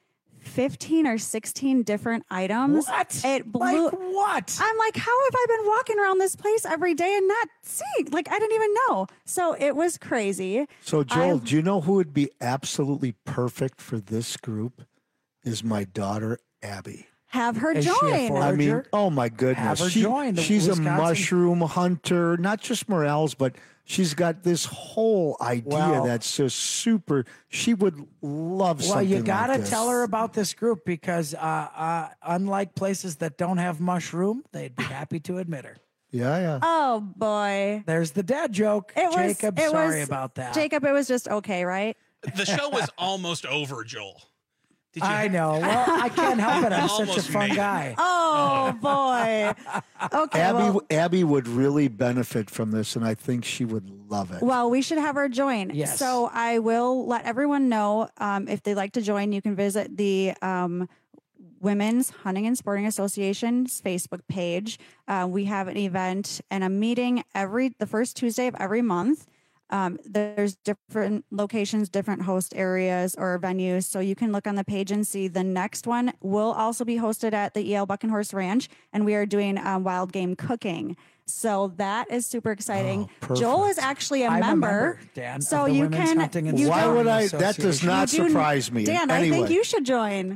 Speaker 20: fifteen or sixteen different items.
Speaker 19: What?
Speaker 20: It blew.
Speaker 19: Like what?
Speaker 20: I'm like, how have I been walking around this place every day and not seeing? Like, I didn't even know. So it was crazy.
Speaker 21: So, Joel,
Speaker 20: I,
Speaker 21: do you know who would be absolutely perfect for this group? Is my daughter, Abby.
Speaker 20: Have her
Speaker 19: Is she a
Speaker 20: join.
Speaker 19: forager?
Speaker 21: I mean, oh my goodness.
Speaker 19: Have her
Speaker 21: She-
Speaker 19: join the
Speaker 21: she's
Speaker 19: Wisconsin-
Speaker 21: a mushroom hunter, not just morels, but she's got this whole idea
Speaker 19: Well-
Speaker 21: that's just super. She would love
Speaker 19: Well,
Speaker 21: something
Speaker 19: you got to
Speaker 21: like this.
Speaker 19: tell her about this group because, uh, uh, unlike places that don't have mushroom, they'd be happy to admit her.
Speaker 21: Yeah, yeah.
Speaker 20: Oh boy.
Speaker 19: There's the dad joke.
Speaker 20: It was.
Speaker 19: Jacob,
Speaker 20: it
Speaker 19: sorry
Speaker 20: was,
Speaker 19: about that.
Speaker 20: Jacob, it was just okay, right?
Speaker 4: The show was almost over, Joel. Did you
Speaker 19: I know. Well, I can't help it. I'm such a
Speaker 4: Almost
Speaker 19: fun
Speaker 4: made it.
Speaker 19: guy.
Speaker 20: Oh boy. Okay.
Speaker 21: Abby,
Speaker 20: well,
Speaker 21: Abby would really benefit from this, and I think she would love it.
Speaker 20: well, we should have her join.
Speaker 19: Yes.
Speaker 20: So I will let everyone know um, if they'd like to join. You can visit the um, Women's Hunting and Sporting Association's Facebook page. Uh, we have an event and a meeting every the first Tuesday of every month. Um, there's different locations, different host areas or venues. So you can look on the page and see the next one will also be hosted at the E L Buck and Horse Ranch. And we are doing um, wild game cooking. So that is super exciting.
Speaker 21: Oh,
Speaker 20: Joel is actually a
Speaker 19: I'm
Speaker 20: member.
Speaker 19: a member, Dan,
Speaker 20: so
Speaker 19: of the
Speaker 20: you
Speaker 19: Women's
Speaker 20: can.
Speaker 19: Hunting and
Speaker 20: you
Speaker 21: Why
Speaker 20: don't-
Speaker 21: would I? That does not
Speaker 20: you do-
Speaker 21: surprise me.
Speaker 20: Dan,
Speaker 21: anyway.
Speaker 20: I think you should join.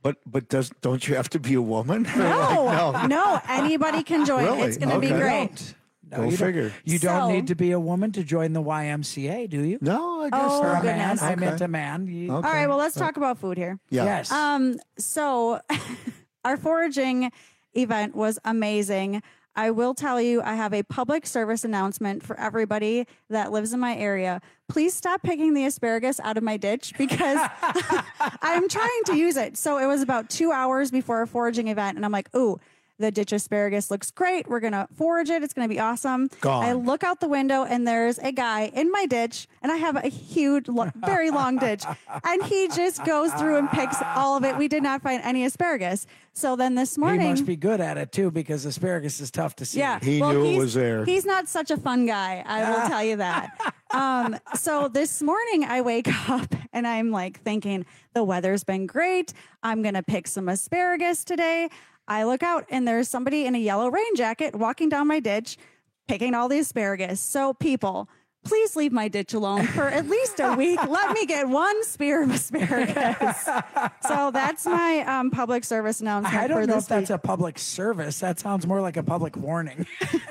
Speaker 21: But but does don't you have to be a woman?
Speaker 20: No,
Speaker 21: Like,
Speaker 20: no, anybody can join.
Speaker 21: Really?
Speaker 20: It's going to be
Speaker 21: Okay.
Speaker 20: great.
Speaker 19: No,
Speaker 21: Go
Speaker 19: you
Speaker 21: figure.
Speaker 19: Don't, you
Speaker 20: So-
Speaker 19: don't need to be a woman to join the Y M C A, do you?
Speaker 21: No, I
Speaker 20: guess Oh,
Speaker 19: Or a
Speaker 20: not.
Speaker 19: man.
Speaker 20: goodness.
Speaker 19: I meant
Speaker 21: Okay.
Speaker 19: a man. You-
Speaker 20: All right, well, let's talk about food here.
Speaker 21: Yeah.
Speaker 19: Yes.
Speaker 20: Um, so our foraging event was amazing. I will tell you, I have a public service announcement for everybody that lives in my area. Please stop picking the asparagus out of my ditch because I'm trying to use it. So it was about two hours before a foraging event, and I'm like, ooh, the ditch asparagus looks great. We're going to forage it. It's going to be awesome.
Speaker 21: Gone.
Speaker 20: I look out the window, and there's a guy in my ditch, and I have a huge, lo- very long ditch, and he just goes through and picks all of it. We did not find any asparagus. So then this morning...
Speaker 19: He must be good at it, too, because asparagus is tough to see.
Speaker 20: Yeah.
Speaker 21: He
Speaker 20: well,
Speaker 21: knew it
Speaker 20: he's-
Speaker 21: was there.
Speaker 20: He's not such a fun guy. I will tell you that. Um, so this morning I wake up and I'm like thinking the weather's been great. I'm going to pick some asparagus today. I look out and there's somebody in a yellow rain jacket walking down my ditch, picking all the asparagus. So people, please leave my ditch alone for at least a week. Let me get one spear of asparagus. So that's my um, public service announcement.
Speaker 19: I don't
Speaker 20: for
Speaker 19: know
Speaker 20: this
Speaker 19: if that's
Speaker 20: week.
Speaker 19: a public service. That sounds more like a public warning.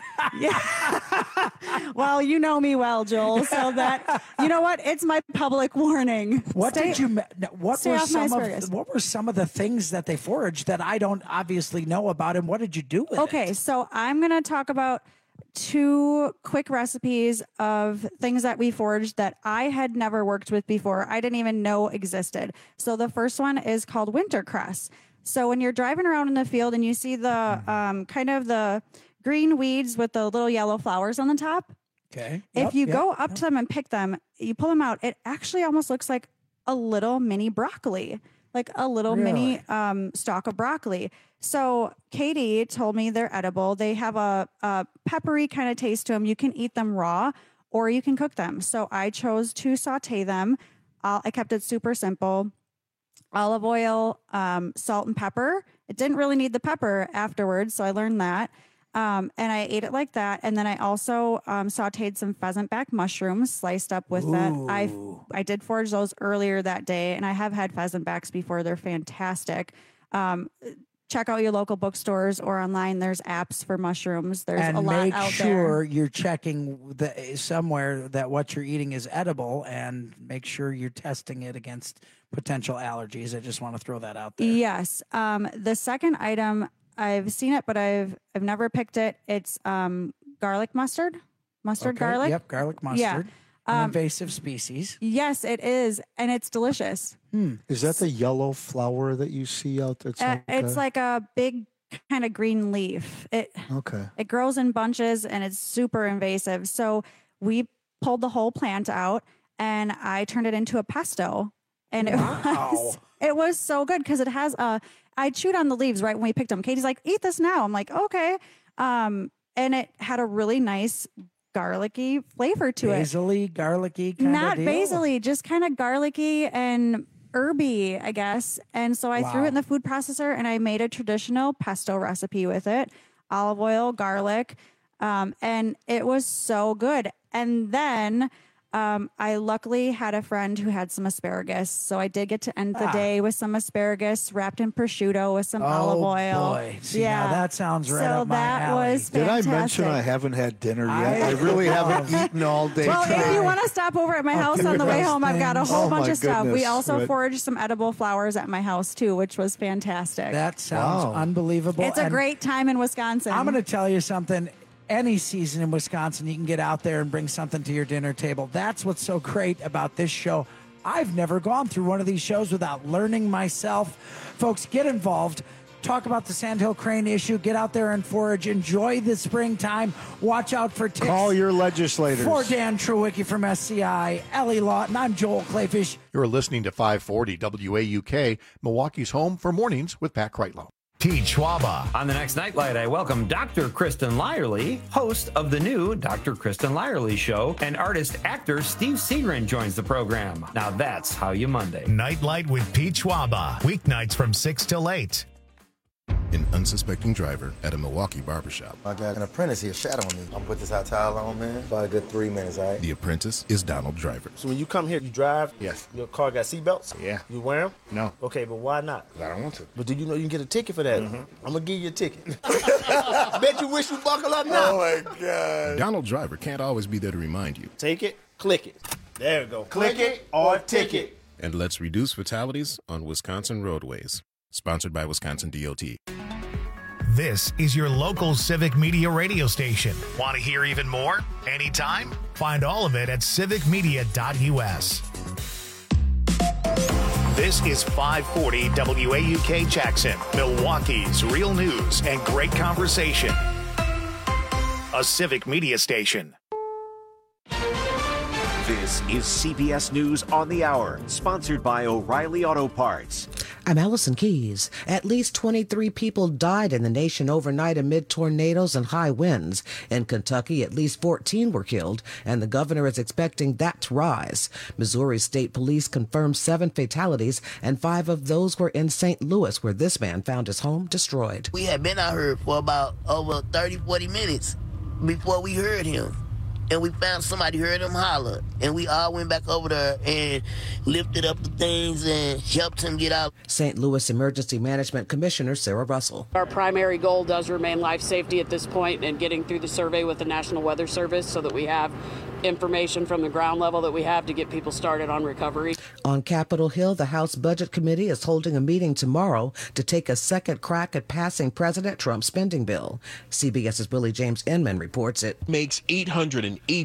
Speaker 20: Well, you know me well, Joel. So that, you know what? It's my public warning.
Speaker 19: What
Speaker 20: Stay-
Speaker 19: did you? ma- no, What
Speaker 20: stay
Speaker 19: were
Speaker 20: off my
Speaker 19: some
Speaker 20: asparagus.
Speaker 19: of? What were some of the things that they foraged that I don't obviously know about, and what did you do with it?
Speaker 20: Okay, so I'm going to talk about two quick recipes of things that we foraged that I had never worked with before. I didn't even know existed. So the first one is called wintercress. So when you're driving around in the field and you see the um, kind of the green weeds with the little yellow flowers on the top,
Speaker 19: Okay.
Speaker 20: if
Speaker 19: Yep,
Speaker 20: you
Speaker 19: yep,
Speaker 20: go up
Speaker 19: yep.
Speaker 20: to them and pick them, you pull them out, it actually almost looks like a little mini broccoli, like a little mini
Speaker 19: Really?
Speaker 20: um, stalk of broccoli. So Katie told me they're edible. They have a, a peppery kind of taste to them. You can eat them raw or you can cook them. So I chose to saute them. Uh, I kept it super simple. Olive oil, um, salt and pepper. It didn't really need the pepper afterwards, so I learned that. Um, and I ate it like that. And then I also um, sauteed some pheasant back mushrooms sliced up with that. I I did forage those earlier that day, and I have had pheasant backs before. They're fantastic. Um, check out your local bookstores or online. There's apps for mushrooms. There's
Speaker 19: and
Speaker 20: a lot
Speaker 19: make
Speaker 20: out
Speaker 19: sure
Speaker 20: there.
Speaker 19: you're checking the, somewhere that what you're eating is edible, and make sure you're testing it against potential allergies. I just want to throw that out there.
Speaker 20: Yes. Um, the second item, I've seen it, but I've I've never picked it. It's um, garlic mustard, mustard
Speaker 19: Okay,
Speaker 20: garlic.
Speaker 19: Yep, garlic
Speaker 20: Yeah.
Speaker 19: mustard. An
Speaker 20: Um,
Speaker 19: invasive species.
Speaker 20: Yes, it is, and it's delicious.
Speaker 21: Hmm. Is that the yellow flower that you see out there?
Speaker 20: Uh, it's like a big kind of green leaf. It
Speaker 21: okay.
Speaker 20: it grows in bunches and it's super invasive. So we pulled the whole plant out and I turned it into a pesto, and it was it was so good because it has a. I chewed on the leaves right when we picked them. Katie's like, "Eat this now." I'm like, "Okay," um, and it had a really nice garlicky flavor to it.
Speaker 19: Basil-y, garlicky kind
Speaker 20: Not
Speaker 19: of deal.
Speaker 20: basil-y, just kind of garlicky and herby, I guess. And so I threw
Speaker 19: Wow.
Speaker 20: it in the food processor and I made a traditional pesto recipe with it. Olive oil, garlic, um, and it was so good. And then um, I luckily had a friend who had some asparagus. So I did get to end the
Speaker 19: Ah.
Speaker 20: day with some asparagus wrapped in prosciutto with some
Speaker 19: Oh,
Speaker 20: olive oil.
Speaker 19: boy. See, now that sounds right
Speaker 20: so
Speaker 19: up my
Speaker 20: that
Speaker 19: alley.
Speaker 20: was
Speaker 21: Did I
Speaker 20: fantastic.
Speaker 21: mention I haven't had dinner yet?
Speaker 19: I-
Speaker 21: I, really haven't eaten all day.
Speaker 20: Well,
Speaker 21: today.
Speaker 20: if you want to stop over at my
Speaker 21: I'll
Speaker 20: house
Speaker 21: do
Speaker 20: on the way
Speaker 21: those
Speaker 20: home, I've got a
Speaker 21: things.
Speaker 20: whole
Speaker 21: Oh,
Speaker 20: bunch
Speaker 21: my
Speaker 20: of stuff. We
Speaker 21: goodness.
Speaker 20: also
Speaker 21: Right.
Speaker 20: foraged some edible flowers at my house too, which was fantastic.
Speaker 19: That sounds
Speaker 21: Wow.
Speaker 19: unbelievable.
Speaker 20: It's a
Speaker 19: And
Speaker 20: great time in Wisconsin.
Speaker 19: I'm going to tell you something. Any season in Wisconsin, you can get out there and bring something to your dinner table. That's what's so great about this show. I've never gone through one of these shows without learning myself. Folks, get involved. Talk about the Sandhill Crane issue. Get out there and forage. Enjoy the springtime. Watch out for ticks.
Speaker 21: Call your legislators.
Speaker 19: For Dan Trewicki from S C I, Ellie Lawton, I'm Joel Clayfish.
Speaker 3: You're listening to five forty W A U K, Milwaukee's home for mornings with Pat Kreitlow.
Speaker 12: Pete Schwaba.
Speaker 5: On the next Nightlight, I welcome Doctor Kristen Lyerly, host of the new Doctor Kristen Lyerly Show, and artist-actor Steve Seagren joins the program. Now that's how you Monday.
Speaker 12: Nightlight with Pete Schwaba. Weeknights from six till eight.
Speaker 6: an unsuspecting driver at a Milwaukee barbershop.
Speaker 7: I got an apprentice here shadowing me. I'm gonna put this hot towel on, man. About a good three minutes, all right?
Speaker 6: The apprentice is Donald Driver.
Speaker 8: So when you come here, you drive?
Speaker 6: Yes.
Speaker 8: Your car got seatbelts?
Speaker 6: Yeah.
Speaker 8: You wear them?
Speaker 6: No.
Speaker 8: Okay, but why not?
Speaker 6: I don't want to.
Speaker 8: But do you know you can get a ticket for that?
Speaker 6: Mhm.
Speaker 8: I'm gonna give you a ticket. Bet you wish you buckle up now.
Speaker 6: Oh my God. Donald Driver can't always be there to remind you.
Speaker 8: Take it, click it. There we go. Click it or ticket.
Speaker 6: And let's reduce fatalities on Wisconsin roadways. Sponsored by Wisconsin D O T.
Speaker 12: This is your local Civic Media radio station. Want to hear even more? Anytime? Find all of it at civic media dot U S. This is five forty W A U K Jackson, Milwaukee's real news and great conversation. A Civic Media station.
Speaker 9: This is C B S News on the Hour, sponsored by O'Reilly Auto Parts.
Speaker 2: I'm Allison Keys. At least twenty-three people died in the nation overnight amid tornadoes and high winds. In Kentucky, at least fourteen were killed, and the governor is expecting that to rise. Missouri State Police confirmed seven fatalities, and five of those were in Saint Louis, where this man found his home destroyed.
Speaker 10: We had been out here for about over thirty, forty minutes before we heard him. And we found somebody heard him holler. And we all went back over there and lifted up the things and helped him get out.
Speaker 2: Saint Louis Emergency Management Commissioner Sarah Russell.
Speaker 11: Our primary goal does remain life safety at this point and getting through the survey with the National Weather Service so that we have information from the ground level that we have to get people started on recovery.
Speaker 2: On Capitol Hill, the House Budget Committee is holding a meeting tomorrow to take a second crack at passing President Trump's spending bill. CBS's Willie James Inman reports it
Speaker 13: makes eight hundred eighty